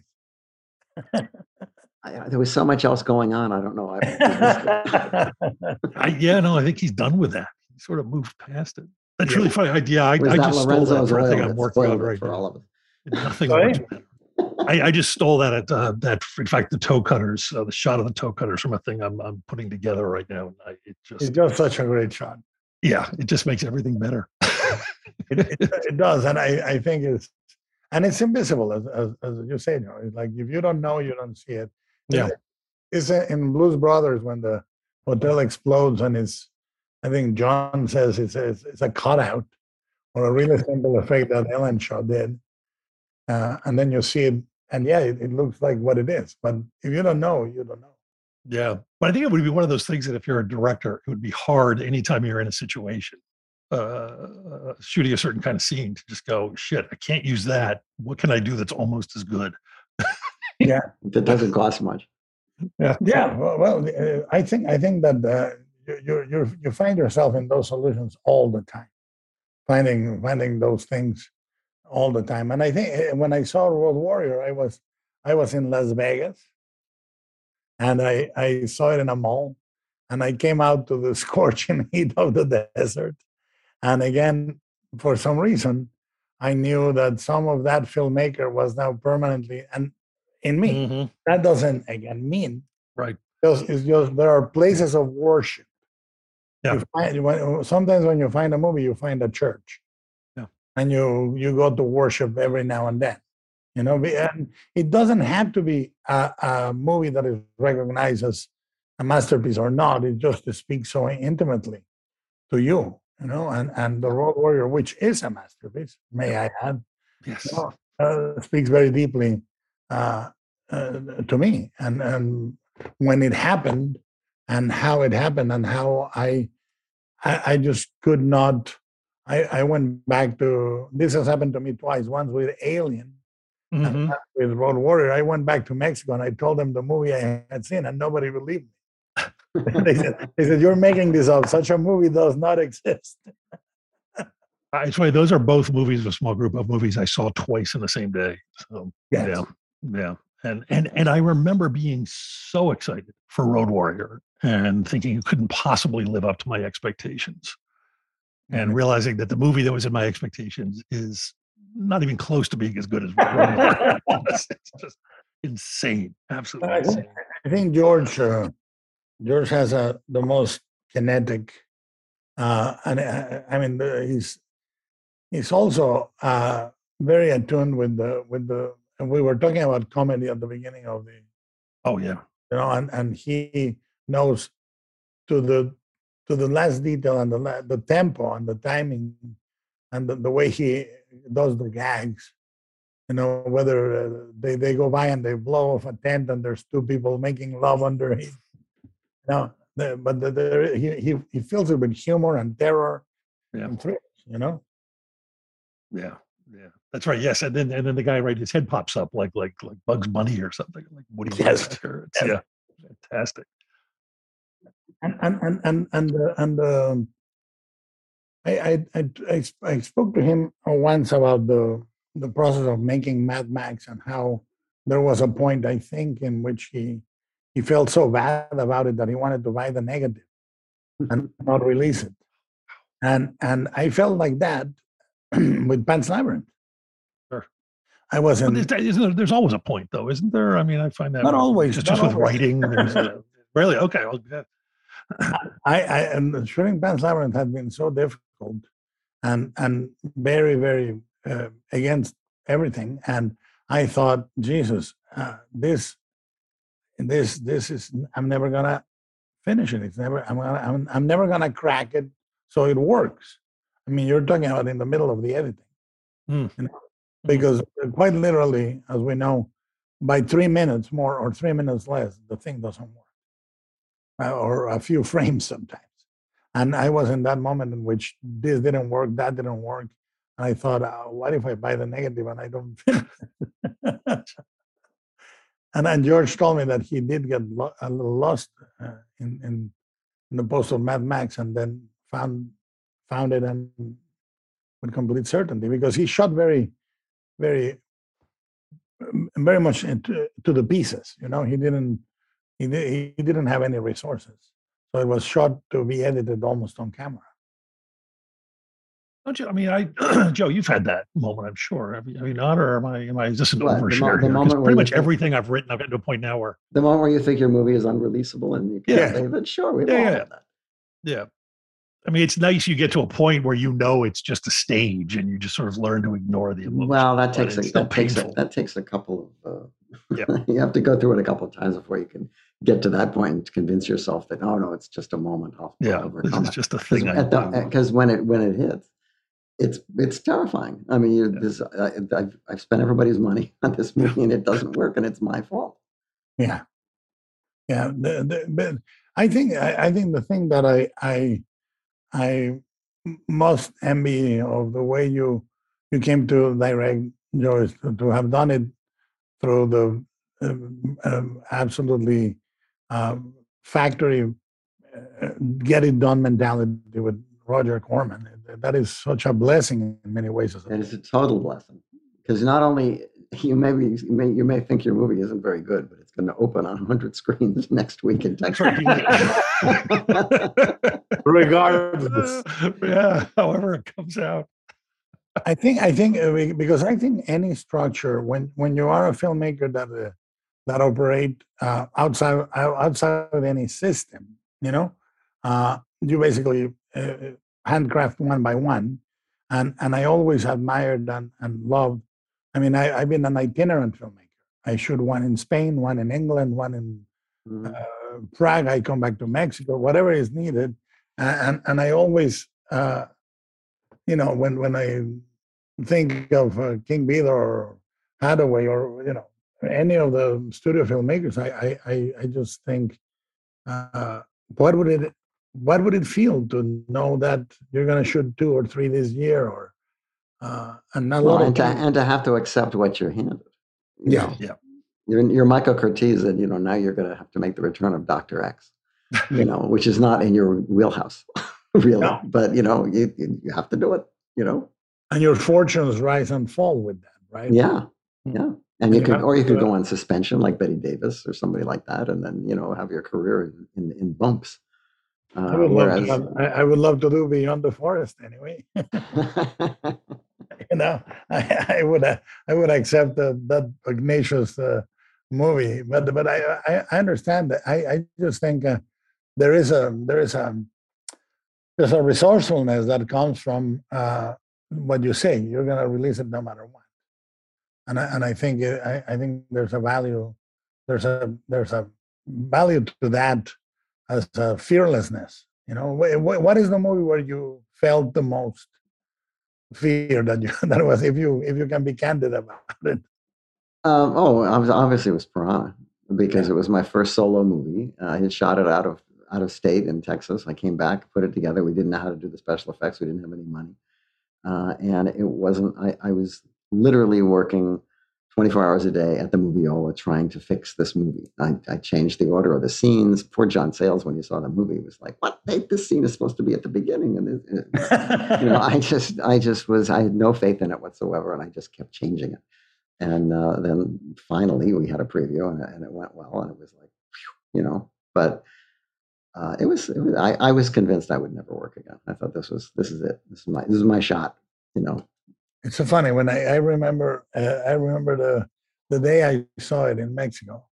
I, there was so much else going on. I don't know. I, I, yeah, no, I think he's done with that. He sort of moved past it. That's Yeah. really funny. I, yeah, I, was I that just stole that Lorenzo's for a oil thing that I'm working on spoiled it right for now. all of us? Nothing Sorry? much of that. I, I just stole that at uh, that. In fact, the toe cutters, uh, the shot of the toe cutters from a thing I'm I'm putting together right now. And I, it It's just, just such a great shot. yeah, it just makes everything better. It, it, it does, and I, I think it's and it's invisible, as, as, as you say. You know, it's like if you don't know, you don't see it. Yeah. It's in Blues Brothers when the hotel explodes and it's, I think John says it's a, it's a cutout or a really simple effect that Ellen Shaw did, uh, and then you see it, and yeah, it, it looks like what it is. But if you don't know, you don't know. Yeah, but I think it would be one of those things that if you're a director, it would be hard anytime you're in a situation, uh, shooting a certain kind of scene, to just go, shit, I can't use that. What can I do that's almost as good? That doesn't cost much. Yeah, Yeah, well, well uh, I think I think that uh, you you you you find yourself in those solutions all the time, finding finding those things all the time. And I think uh, when I saw Road Warrior, I was I was in Las Vegas, and I I saw it in a mall, and I came out to the scorching heat of the desert, and again, for some reason, I knew that some of that filmmaker was now permanently and in me. Mhm. That doesn't again mean Right. just it's just there are places of worship. Yeah. You find when, sometimes when you find a movie, you find a church. Yeah. And you you go to worship every now and then. You know, be- and it doesn't have to be a, a movie that is recognized as a masterpiece or not. It just speaks so intimately to you, you know, and, and The Road Warrior, which is a masterpiece, may I add, Yes. you know, uh, speaks very deeply uh, uh, to me. And, and when it happened and how it happened and how I, I, I just could not, I, I went back to, this has happened to me twice, once with Alien and Mhm. once with Road Warrior. I went back to Mexico and I told them the movie I had seen and nobody believed me. they, said, they said, you're making this up. Such a movie does not exist. I swear, those are both movies, a small group of movies I saw twice in the same day. So, Yes. yeah, yeah. And, and, and I remember being so excited for Road Warrior and thinking it couldn't possibly live up to my expectations. And Mhm. realizing that the movie that was in my expectations is not even close to being as good as Road Warrior was. It's just insane. Absolutely I think, insane. I think George uh, George has a the most kinetic, uh, and uh, I mean the, he's he's also uh, very attuned with the with the. And we were talking about comedy at the beginning of the, Oh, yeah. you know, and, and he knows to the to the last detail and the la- the tempo and the timing and the, the way he does the gags. You know, whether uh, they, they go by and they blow off a tent and there's two people making love under it. No, the, but the, the, he, he he fills it with humor and terror Yeah. and thrills. You know. Yeah. Yeah. That's right. Yes. And then and then the guy, right, his head pops up like like like Bugs Bunny or something, like Woody Yes. Woodpecker. It's, Yes. yeah. Fantastic. And and and and and, uh, and um, I, I I I I spoke to him once about the the process of making Mad Max and how there was a point I think in which he he felt so bad about it that he wanted to buy the negative and not release it. And and I felt like that with Pan's Labyrinth. Sure. I wasn't. But there's, isn't there, there's always a point, though, isn't there? I mean, I find that Not always, Just, not just with always. writing, there's a, really okay. Well, yeah. I, I and shooting Pan's Labyrinth had been so difficult and and very very uh, against everything, and I thought, Jesus, uh, this, this, this is, I'm never gonna finish it. It's never, I'm gonna, I'm, I'm never gonna crack it so it works. I mean, you're talking about in the middle of the editing, Mm. you know? Because quite literally, as we know, by three minutes more or three minutes less, the thing doesn't work, uh, or a few frames sometimes. And I was in that moment in which this didn't work, that didn't work. And I thought, uh, what if I buy the negative and I don't finish it? And then George told me that he did get lo- a little lost uh, in, in in the post of Mad Max, and then found found it and with complete certainty, because he shot very, very, very much into, to the pieces. You know, he didn't he did, he didn't have any resources, so it was shot to be edited almost on camera. Don't you? I mean, I, Joe, you've had that moment, I'm sure. Have you, have you not, or am I? Am I? Is this an What, the mo- overshare the here? Because moment where pretty you much think- everything I've written, I've gotten to a point now where, The moment where you think your movie is unreleasable and you can't Yeah. save it, sure, we've Yeah, all yeah. had that. yeah. I mean, it's nice you get to a point where you know it's just a stage, and you just sort of learn to ignore the emotion. Well, that but takes a, it's still that takes a, painful. that takes a couple of. Uh, Yep. You have to go through it a couple of times before you can get to that point and convince yourself that oh no, it's just a moment. I'll, I'll Yeah, this overcome is it. just a thing. I do. Because when it when it hits, it's it's terrifying. I mean, you, Yeah. this uh, I've I've spent everybody's money on this movie and it doesn't work, and it's my fault. Yeah, yeah. The, the, but I think I, I think the thing that I I I most envy of the way you you came to direct, Joyce, to, to have done it through the um, um, absolutely um, factory uh, get it done mentality with Roger Corman. That is such a blessing in many ways. As a It is a total blessing because not only you may be, you may you may think your movie isn't very good, but it's going to open on one hundred screens next week in That's Texas. right. regardless. Yeah, however it comes out. I think I think uh, we- because I think any structure when when you are a filmmaker that uh, that operate uh, outside ou- outside of any system, you know, uh, you basically uh, handcraft one by one, and and I always admired and, and loved. I mean, I, I've been an itinerant filmmaker. I shoot one in Spain, one in England, one in Mhm. uh, Prague. I come back to Mexico, whatever is needed, and and, and I always. Uh, you know, when when I think of uh, King Vidor or Hathaway or you know any of the studio filmmakers, I I I, I just think, uh, what would it what would it feel to know that you're going to shoot two or three this year, or uh, and a Well, lot and of to, people- and to have to accept what you're handed. You Yeah. know, Yeah. You're, you're Michael Curtiz, and you know now you're going to have to make the return of Doctor X. You know, which is not in your wheelhouse, really. No. But you know, you you have to do it. You know, and your fortunes rise and fall with that, right? yeah, Hmm. yeah. And you you could, have or you to could do go it. on suspension like Betty Davis or somebody like that, and then you know have your career in in, in bumps. Uh, I would love whereas, to. Have, I, I would love to do Beyond the Forest anyway. you know, I, I would uh, I would accept the, that pugnacious uh, movie, but but I, I I understand that. I I just think uh, there is a there is a there's a resourcefulness that comes from uh, what you say. You're going to release it no matter what, and I, and I think it, I, I think there's a value there's a there's a value to that as a fearlessness. You know, wh- wh- what is the movie where you felt the most fear that you that was if you if you can be candid about it? Um, oh, obvi- obviously it was Piranha because Yeah. it was my first solo movie. Uh, I had shot it out of out of state in Texas. I came back, put it together. We didn't know how to do the special effects. We didn't have any money, uh, and it wasn't. I, I was literally working twenty-four hours a day at the Moviola trying to fix this movie. I, I changed the order of the scenes. Poor John Sayles, when he saw the movie, was like, "What? Hey, this scene is supposed to be at the beginning." And this, you know, I just, I just was, I had no faith in it whatsoever, and I just kept changing it. And uh, then finally, we had a preview, and, and it went well, and it was like, phew, you know. But uh, it was, it was I, I was convinced I would never work again. I thought this was, this is it. This is my, this is my shot. You know. It's so funny when I, I remember uh, I remember the the day I saw it in Mexico,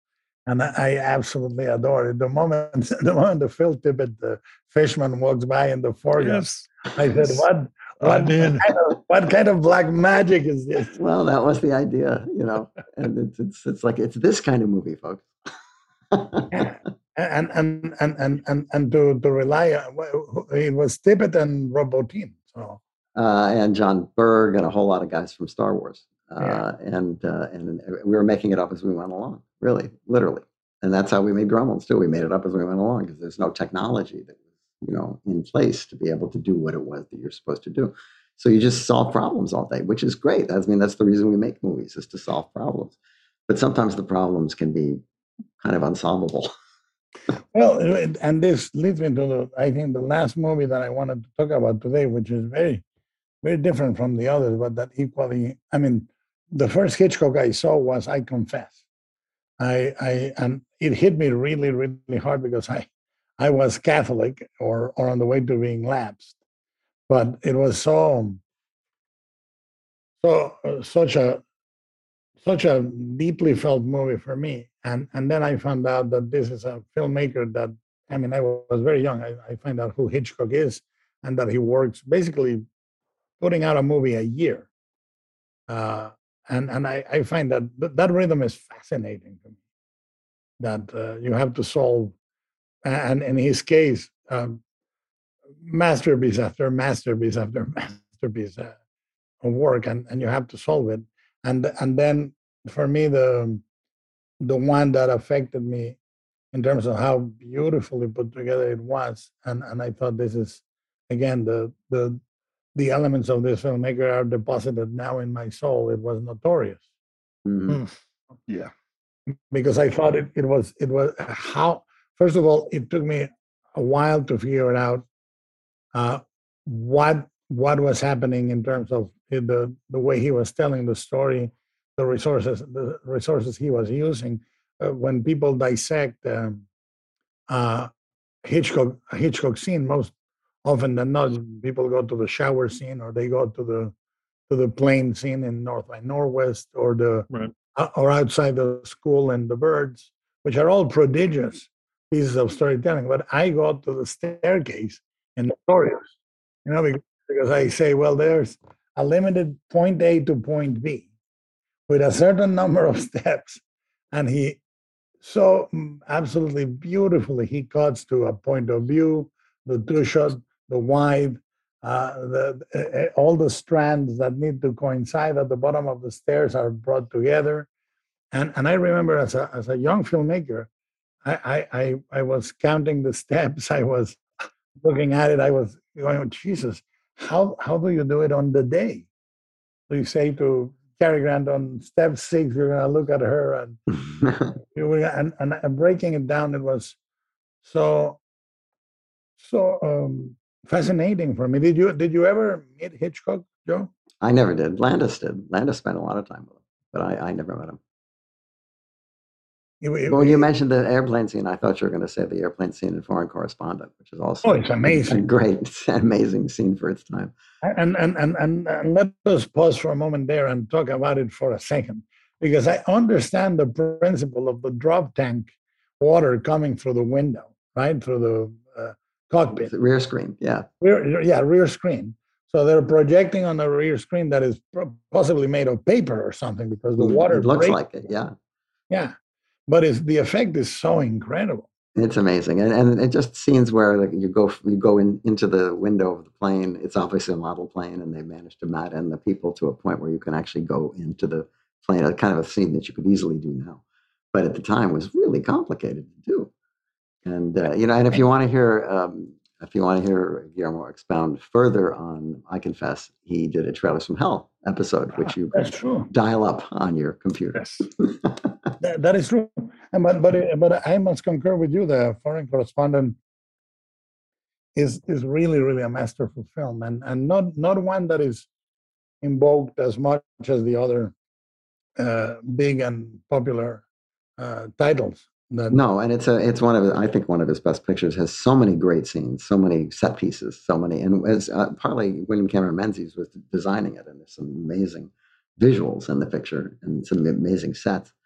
and I, I absolutely adore it. The moment, the moment the Phil Tippett, the fishman, walks by in the foreground, Yes. I said, Yes. "What? What, I did. kind of, what kind of black magic is this?" Well, that was the idea, you know, and it's it's, it's like it's this kind of movie, folks. Yeah. And and and and and and to to rely on well, it was Tippett and Rob Bottin. So uh, and John Berg and a whole lot of guys from Star Wars, uh, Yeah. and uh, and we were making it up as we went along, really, literally, and that's how we made Gremlins too. We made it up as we went along because there's no technology that was, you know, in place to be able to do what it was that you're supposed to do. So you just solve problems all day, which is great. I mean, that's the reason we make movies, is to solve problems. But sometimes the problems can be kind of unsolvable. Well, it- and this leads me to the, I think the last movie that I wanted to talk about today, which is very, very different from the others, but that equally, I mean, the first Hitchcock I saw was I Confess. I, I, and it hit me really, really hard because I, I was Catholic or, or on the way to being lapsed, but it was so, so, uh, such a, such a deeply felt movie for me. And and then I found out that this is a filmmaker that, I mean, I was very young. I, I find out who Hitchcock is and that he works basically putting out a movie a year. Uh, and and I, I find that th- that rhythm is fascinating to me, that uh, you have to solve, and in his case, um, masterpiece after masterpiece after masterpiece uh, of work, and, and you have to solve it. And and then for me, the the one that affected me in terms of how beautifully put together it was, and and I thought this is again the the the elements of this filmmaker are deposited now in my soul. It was Notorious, Mhm. Yeah. because I thought it, it was it was how, first of all, it took me a while to figure out uh, what what was happening in terms of the the way he was telling the story, the resources the resources he was using. Uh, when people dissect um, uh, Hitchcock a Hitchcock scene, most often than not, people go to the shower scene, or they go to the to the plane scene in North by Northwest, or the Right. uh, or outside the school and the birds, which are all prodigious pieces of storytelling. But I go to the staircase in Notorious, you know, because, because I say, well, there's a limited point A to point B with a certain number of steps, and he so mm, absolutely beautifully he cuts to a point of view, the two shot, the wide, uh, the uh, uh, all the strands that need to coincide at the bottom of the stairs are brought together. And and I remember as a as a young filmmaker, I I I, I was counting the steps. I was looking at it. I was going, oh, Jesus, how how do you do it on the day? Do you say to Cary Grant on step six, you're going to look at her, and you were, and, and and breaking it down, it was so so um, fascinating for me. Did you did you ever meet Hitchcock, Joe? I never did. Landis did. Landis spent a lot of time with him, but I, I never met him. You- you- But when you mentioned the airplane scene, I thought you were going to say the airplane scene in Foreign Correspondent, which is also Oh, it's a amazing. great, it's an amazing scene for its time. And, and and and and let us pause for a moment there and talk about it for a second, because I understand the principle of the drop tank water coming through the window, right through the uh, cockpit. The rear screen, yeah. Rear, yeah, rear screen. So they're projecting on a rear screen that is pro- possibly made of paper or something, because the water It looks breaks. like it, yeah. Yeah, but it's, the effect is so incredible. It's amazing, and and it just scenes where like you go you go in into the window of the plane. It's obviously a model plane, and they managed to mat in the people to a point where you can actually go into the plane. It's kind of a scene that you could easily do now, but at the time was really complicated to do. And uh, you know, and if you want to hear um, if you want to hear Guillermo expound further on I Confess, he did a Trailers from Hell episode, which you That's could true. dial up on your computer. Yes. That, that is true. And but but but I must concur with you. The Foreign Correspondent is is really really a masterful film, and and not not one that is invoked as much as the other uh, big and popular uh, titles. That, No, and it's a it's one of I think one of his best pictures. Has so many great scenes, so many set pieces, so many, and as uh, partly William Cameron Menzies was designing it, and there's some amazing visuals in the picture and some amazing sets.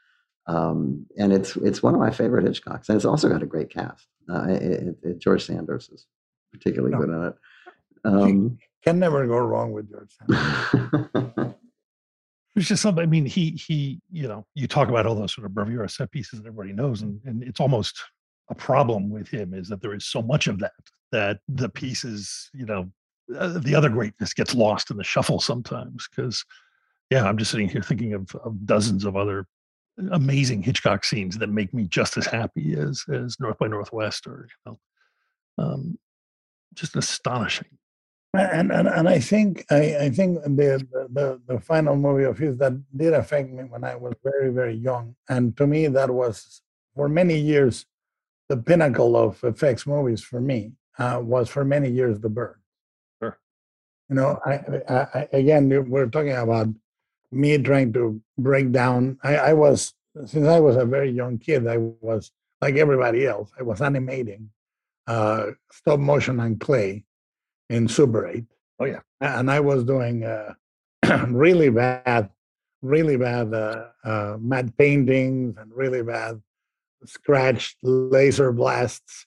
Um, and it's it's one of my favorite Hitchcocks, and it's also got a great cast. Uh, it, it, George Sanders is particularly No. good in it. Um, Can never go wrong with George Sanders. There's just something. I mean, he he, you know, you talk about all those sort of bravura set pieces that everybody knows, and, and it's almost a problem with him is that there is so much of that that the pieces, you know, uh, the other greatness gets lost in the shuffle sometimes. Because, yeah, I'm just sitting here thinking of, of dozens of other amazing Hitchcock scenes that make me just as happy as as North by Northwest, or you know, um, just astonishing. And, and and I think I, I think the, the the final movie of his that did affect me when I was very very young, and to me that was for many years the pinnacle of effects movies for me uh, was for many years The Bird. Sure. You know, I, I, I again we're talking about me trying to break down. I, I was since I was a very young kid. I was like everybody else. I was animating uh, stop motion and clay in Super eight. Oh yeah, and I was doing uh, really bad, really bad uh, uh, matte paintings and really bad scratched laser blasts,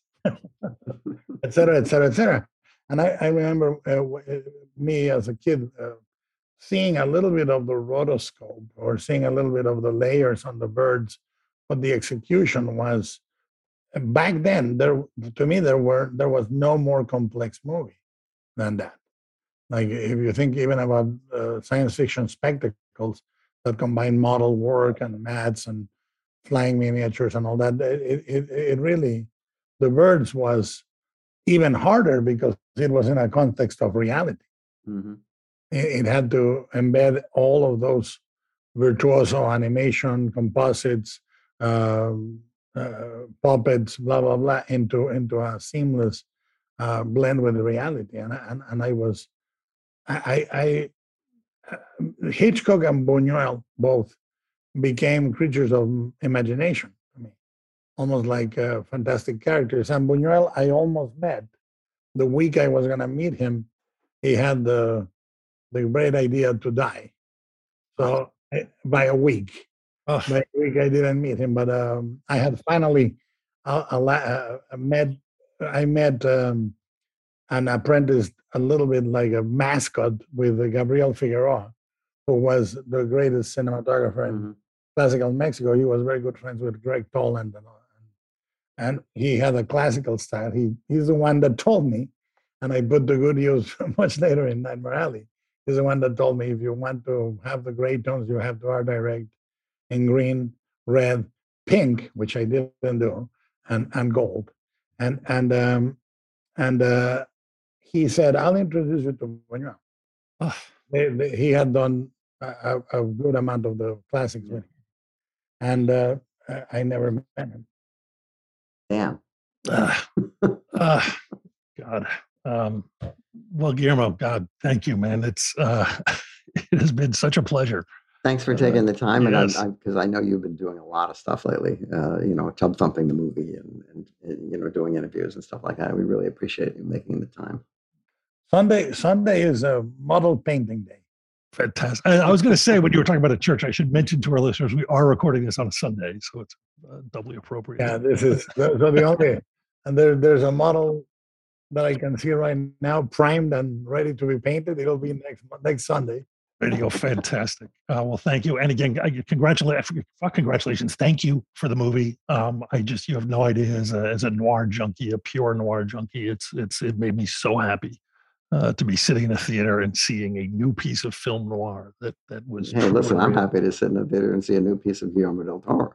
et cetera, et cetera, et cetera. And I, I remember uh, me as a kid uh, seeing a little bit of the rotoscope or seeing a little bit of the layers on the birds, but the execution was back then. There, to me, there were there was no more complex movie than that. Like if you think even about uh, science fiction spectacles that combine model work and mats and flying miniatures and all that, it, it, it really, The Birds was even harder because it was in a context of reality. mm-hmm. It, it had to embed all of those virtuoso animation, composites, um, uh, puppets, blah, blah, blah, into, into a seamless Uh, blend with the reality, and and, and I was, I, I, I uh, Hitchcock and Buñuel both became creatures of imagination to me, almost like uh, fantastic characters. And Buñuel, I almost met the week I was going to meet him. He had the the great idea to die, so I, by a week, oh. by a week I didn't meet him, but um, I had finally uh, uh, met. I met um, an apprentice a little bit like a mascot with Gabriel Figueroa, who was the greatest cinematographer in mm-hmm. classical Mexico. He was very good friends with Greg Toland, and, and he had a classical style. He He's the one that told me, and I put the good use much later in Nightmare Alley. He's the one that told me if you want to have the gray tones, you have to art direct in green, red, pink, which I didn't do, and, and gold. And and um, and uh, he said, "I'll introduce you to Buñuel." Oh. They, they, he had done a, a good amount of the classics with him, and uh, I never met him. Damn. uh, uh, God. Um, well, Guillermo, God, thank you, man. It's uh, it has been such a pleasure. Thanks for taking the time, uh, yes. and because I, I know you've been doing a lot of stuff lately. Uh, you know, Tub Thumping the movie, and, and, and you know, doing interviews and stuff like that. We really appreciate you making the time. Sunday, Sunday is a model painting day. Fantastic. I, I was going to say when you were talking about a church, I should mention to our listeners we are recording this on a Sunday, so it's uh, doubly appropriate. Yeah, this is so the only, and there there's a model that I can see right now, primed and ready to be painted. It'll be next next Sunday. There you go. Fantastic. Uh, well, thank you. And again, congratulations. Congratulations. Thank you for the movie. Um, I just, you have no idea, as a, as a noir junkie, a pure noir junkie, it's, it's, it made me so happy uh, to be sitting in a theater and seeing a new piece of film noir that, that was. Hey, listen, I'm happy to sit in a theater and see a new piece of Guillermo del Toro.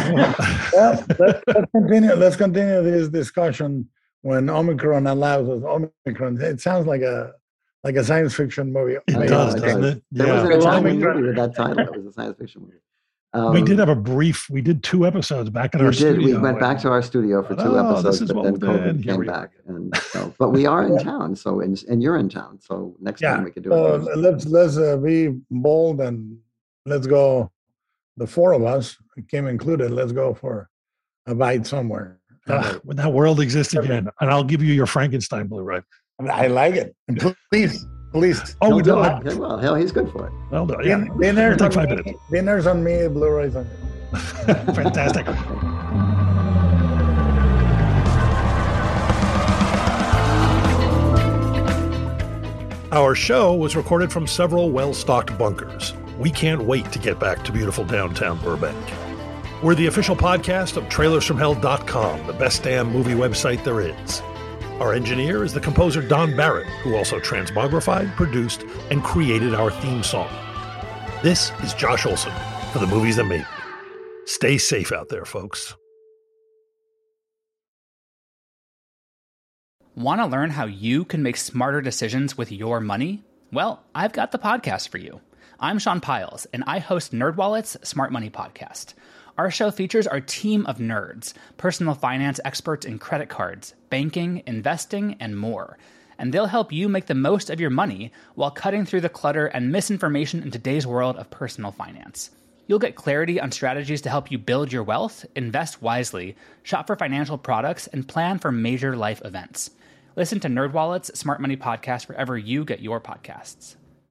Well, let's, let's continue. Let's continue this discussion when Omicron allows us. Omicron. It sounds like a, like a science fiction movie. It I does, know, doesn't it? it? There Yeah. was an Italian movie with that title. It was a science fiction movie. Um, we did have a brief, we did two episodes back in we our did. studio. We went back to our studio for two Oh, this episodes, is but what then we did. COVID Here came we back. And so, but we are in town, so and, and you're in town, so next Yeah. time we could do Uh, it. let's let's uh, be bold and let's go. The four of us, Kim included, let's go for a bite somewhere. Uh, when that world exists again, and I'll give you your Frankenstein Blu-ray. I like it. And please, please. Oh, He'll no, do I, it. Well, hell, he's good for it. well, no, yeah. Din- Dinners It'll on take five me, minutes. dinners on me, Blu-rays on you. Fantastic. Our show was recorded from several well-stocked bunkers. We can't wait to get back to beautiful downtown Burbank. We're the official podcast of trailers from hell dot com, the best damn movie website there is. Our engineer is the composer Don Barrett, who also transmogrified, produced, and created our theme song. This is Josh Olson for The Movies That Made Me. Stay safe out there, folks. Want to learn how you can make smarter decisions with your money? Well, I've got the podcast for you. I'm Sean Piles, and I host NerdWallet's Smart Money Podcast. Our show features our team of nerds, personal finance experts in credit cards, banking, investing, and more. And they'll help you make the most of your money while cutting through the clutter and misinformation in today's world of personal finance. You'll get clarity on strategies to help you build your wealth, invest wisely, shop for financial products, and plan for major life events. Listen to NerdWallet's Smart Money Podcast wherever you get your podcasts.